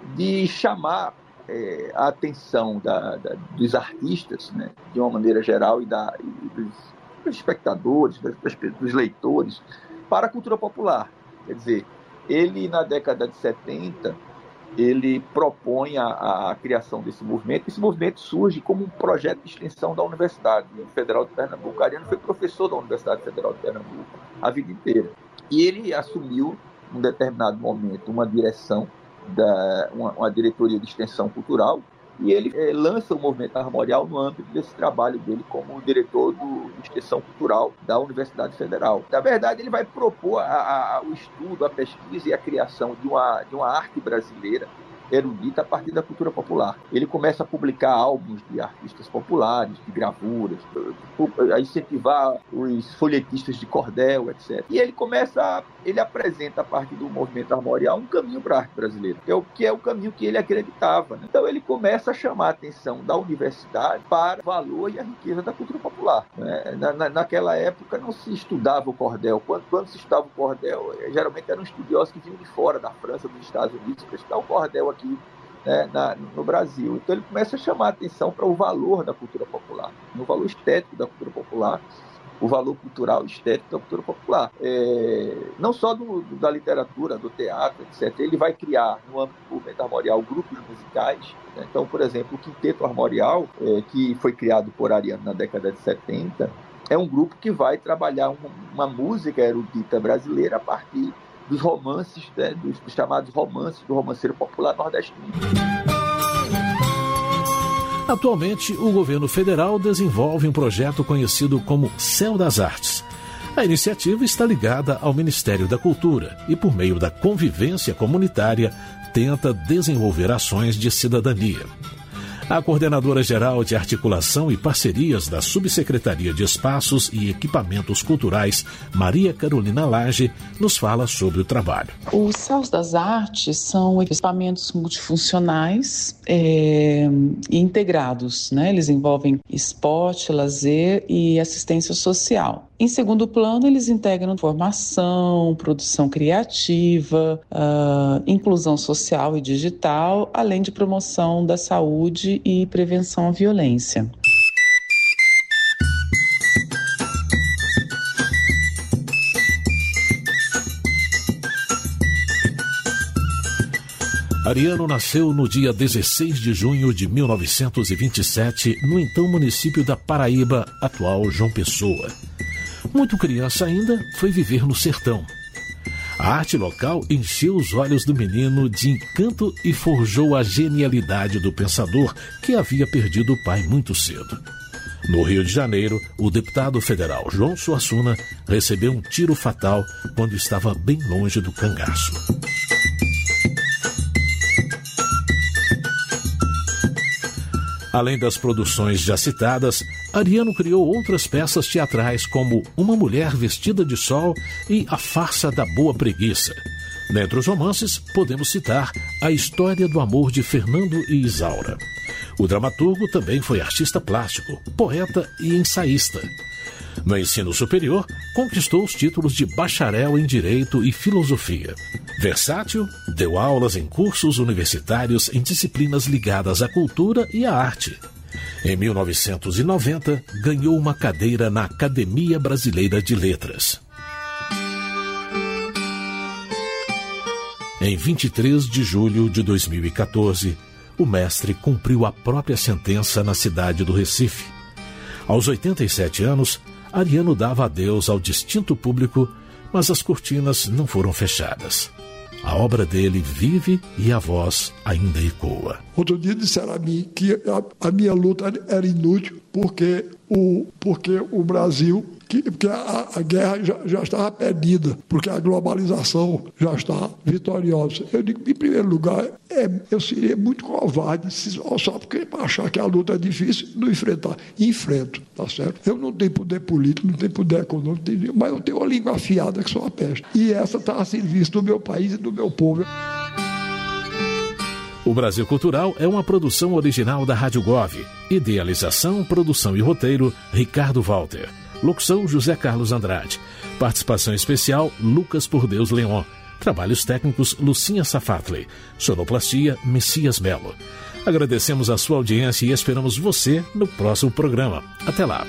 de chamar é, a atenção da, da, dos artistas, né, de uma maneira geral, e, da, e dos, dos espectadores, dos, dos leitores, para a cultura popular. Quer dizer, ele, na década de setenta, ele propõe a, a criação desse movimento. Esse movimento surge como um projeto de extensão da Universidade Federal de Pernambuco. Ariano foi professor da Universidade Federal de Pernambuco a vida inteira. E ele assumiu, num determinado momento, uma direção, da, uma, uma diretoria de extensão cultural, e ele é, lança o movimento armorial no âmbito desse trabalho dele como diretor do, de extensão cultural da Universidade Federal. Na verdade, ele vai propor a, a, o estudo, a pesquisa e a criação de uma, de uma arte brasileira erudita a partir da cultura popular. Ele começa a publicar álbuns de artistas populares, de gravuras, a incentivar os folhetistas de cordel, etcétera. E ele começa, ele apresenta a partir do movimento armorial um caminho para a arte brasileira, que é o, que é o caminho que ele acreditava, né? Então ele começa a chamar a atenção da universidade para o valor e a riqueza da cultura popular, né? Na, na, naquela época não se estudava o cordel. Quando, quando se estudava o cordel, geralmente eram estudiosos que vinham de fora, da França, dos Estados Unidos, para estudar o cordel aqui, né, na, no Brasil. Então ele começa a chamar a atenção para o valor da cultura popular, no valor estético da cultura popular, o valor cultural e estético da cultura popular. É, não só do, do, da literatura, do teatro, etcétera. Ele vai criar, no âmbito do movimento armorial, grupos musicais. Né? Então, por exemplo, o Quinteto Armorial, é, que foi criado por Ariano na década de setenta, é um grupo que vai trabalhar uma, uma música erudita brasileira a partir dos romances, né, dos, dos chamados romances do romanceiro popular nordestino. Atualmente, o governo federal desenvolve um projeto conhecido como Céu das Artes. A iniciativa está ligada ao Ministério da Cultura e, por meio da convivência comunitária, tenta desenvolver ações de cidadania. A coordenadora-geral de Articulação e Parcerias da Subsecretaria de Espaços e Equipamentos Culturais, Maria Carolina Lage, nos fala sobre o trabalho. Os Céus das Artes são equipamentos multifuncionais é, e integrados, né? Eles envolvem esporte, lazer e assistência social. Em segundo plano, eles integram formação, produção criativa, uh, inclusão social e digital, além de promoção da saúde e prevenção à violência. Ariano nasceu no dia dezesseis de junho de mil novecentos e vinte e sete, no então município da Paraíba, atual João Pessoa. Muito criança ainda, foi viver no sertão. A arte local encheu os olhos do menino de encanto e forjou a genialidade do pensador que havia perdido o pai muito cedo. No Rio de Janeiro, o deputado federal João Suassuna recebeu um tiro fatal quando estava bem longe do cangaço. Além das produções já citadas, Ariano criou outras peças teatrais como Uma Mulher Vestida de Sol e A Farsa da Boa Preguiça. Dentre os romances, podemos citar A História do Amor de Fernando e Isaura. O dramaturgo também foi artista plástico, poeta e ensaísta. No ensino superior, conquistou os títulos de bacharel em Direito e Filosofia. Versátil, deu aulas em cursos universitários em disciplinas ligadas à cultura e à arte. Em mil novecentos e noventa, ganhou uma cadeira na Academia Brasileira de Letras. Em vinte e três de julho de dois mil e quatorze, o mestre cumpriu a própria sentença na cidade do Recife. Aos oitenta e sete anos, Ariano dava adeus ao distinto público, mas as cortinas não foram fechadas. A obra dele vive e a voz ainda ecoa. Outro dia disseram a mim que a, a minha luta era inútil porque o, porque o Brasil, que, porque a, a guerra já, já estava perdida, porque a globalização já está vitoriosa. Eu digo, em primeiro lugar, é, eu seria muito covarde se, só porque achar que a luta é difícil, não enfrentar. Enfrento, tá certo? Eu não tenho poder político, não tenho poder econômico, mas eu tenho uma língua afiada que sou uma peste. E essa está a serviço do meu país e do meu povo. O Brasil Cultural é uma produção original da Rádio Gov. Idealização, produção e roteiro, Ricardo Walter. Locução, José Carlos Andrade. Participação especial, Lucas Por Deus Leon. Trabalhos técnicos Lucinha Safatley. Sonoplastia Messias Melo. Agradecemos a sua audiência e esperamos você no próximo programa. Até lá.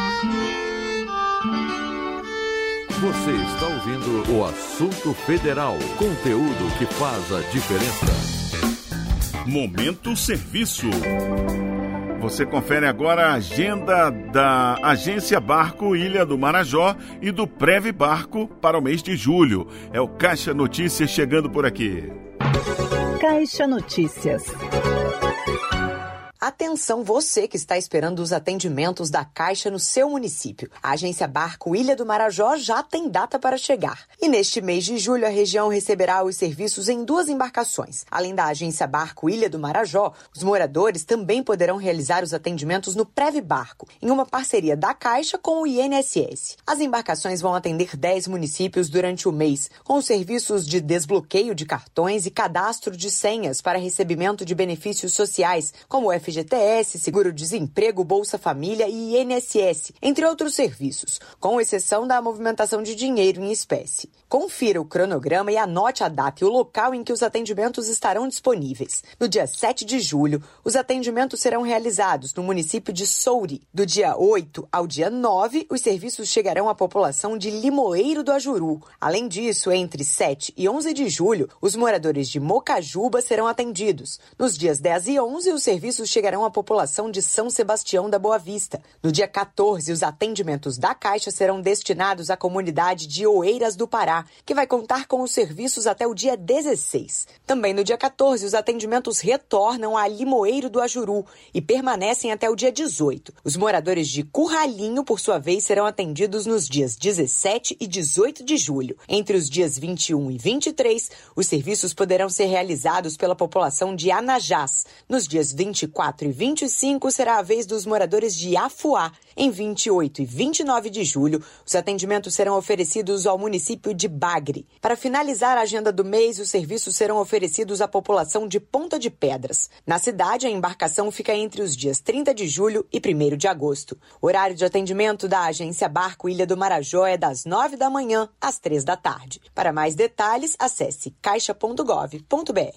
Você está ouvindo o Assunto Federal, conteúdo que faz a diferença. Momento Serviço. Você confere agora a agenda da Agência Barco Ilha do Marajó e do Prev Barco para o mês de julho. É o Caixa Notícias chegando por aqui. Caixa Notícias. Atenção você que está esperando os atendimentos da Caixa no seu município. A Agência Barco Ilha do Marajó já tem data para chegar. E neste mês de julho, a região receberá os serviços em duas embarcações. Além da Agência Barco Ilha do Marajó, os moradores também poderão realizar os atendimentos no Prev Barco, em uma parceria da Caixa com o I N S S. As embarcações vão atender dez municípios durante o mês, com os serviços de desbloqueio de cartões e cadastro de senhas para recebimento de benefícios sociais, como o F G T S, Seguro-Desemprego, Bolsa Família e I N S S, entre outros serviços, com exceção da movimentação de dinheiro em espécie. Confira o cronograma e anote a data e o local em que os atendimentos estarão disponíveis. No dia sete de julho, os atendimentos serão realizados no município de Souri. Do dia oito ao dia nove, os serviços chegarão à população de Limoeiro do Ajuru. Além disso, entre sete e onze de julho, os moradores de Mocajuba serão atendidos. Nos dias dez e onze, os serviços chegarão à população de São Sebastião da Boa Vista. No dia quatorze, os atendimentos da Caixa serão destinados à comunidade de Oeiras do Pará, que vai contar com os serviços até o dia dezesseis. Também no dia quatorze, os atendimentos retornam a Limoeiro do Ajuru e permanecem até o dia dezoito. Os moradores de Curralinho, por sua vez, serão atendidos nos dias dezessete e dezoito de julho. Entre os dias vinte e um e vinte e três, os serviços poderão ser realizados pela população de Anajás. Nos dias vinte e quatro e vinte e cinco, será a vez dos moradores de Afuá. Em vinte e oito e vinte e nove de julho, os atendimentos serão oferecidos ao município de Bagre. Para finalizar a agenda do mês, os serviços serão oferecidos à população de Ponta de Pedras. Na cidade, a embarcação fica entre os dias trinta de julho e primeiro de agosto. O horário de atendimento da Agência Barco Ilha do Marajó é das nove da manhã às três da tarde. Para mais detalhes, acesse caixa ponto gov ponto br.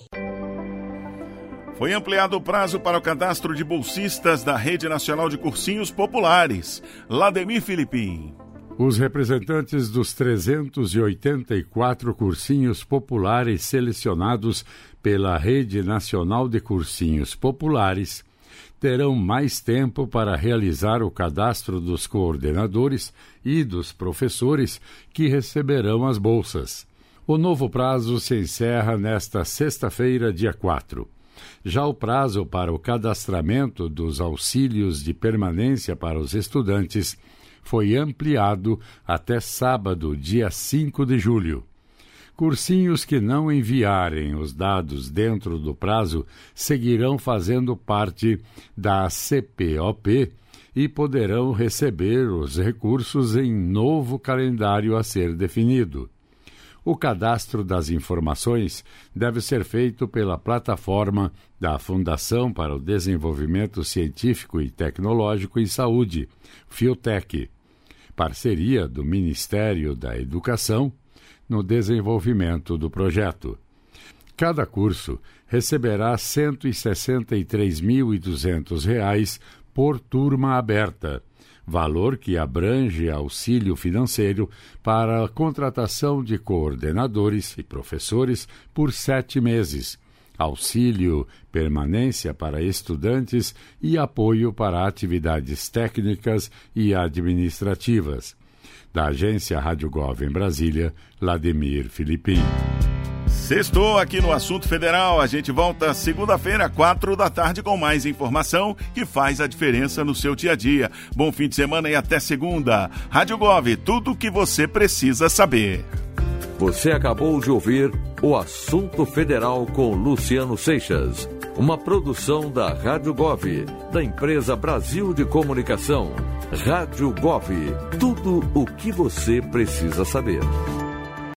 Foi ampliado o prazo para o cadastro de bolsistas da Rede Nacional de Cursinhos Populares. Lademir Filipim. Os representantes dos trezentos e oitenta e quatro cursinhos populares selecionados pela Rede Nacional de Cursinhos Populares terão mais tempo para realizar o cadastro dos coordenadores e dos professores que receberão as bolsas. O novo prazo se encerra nesta sexta-feira, dia quatro. Já o prazo para o cadastramento dos auxílios de permanência para os estudantes foi ampliado até sábado, dia cinco de julho. Cursinhos que não enviarem os dados dentro do prazo seguirão fazendo parte da C P O P e poderão receber os recursos em novo calendário a ser definido. O cadastro das informações deve ser feito pela plataforma da Fundação para o Desenvolvimento Científico e Tecnológico em Saúde, Fiotec, parceria do Ministério da Educação no desenvolvimento do projeto. Cada curso receberá cento e sessenta e três mil e duzentos reais por turma aberta, valor que abrange auxílio financeiro para a contratação de coordenadores e professores por sete meses, auxílio permanência para estudantes e apoio para atividades técnicas e administrativas. Da Agência Rádio Gov em Brasília, Lademir Filipim. Sextou aqui no Assunto Federal. A gente volta segunda-feira, quatro da tarde, com mais informação que faz a diferença no seu dia a dia. Bom fim de semana e até segunda. Rádio Gov, tudo o que você precisa saber. Você acabou de ouvir o Assunto Federal com Luciano Seixas. Uma produção da Rádio Gov, da empresa Brasil de Comunicação. Rádio Gov, tudo o que você precisa saber.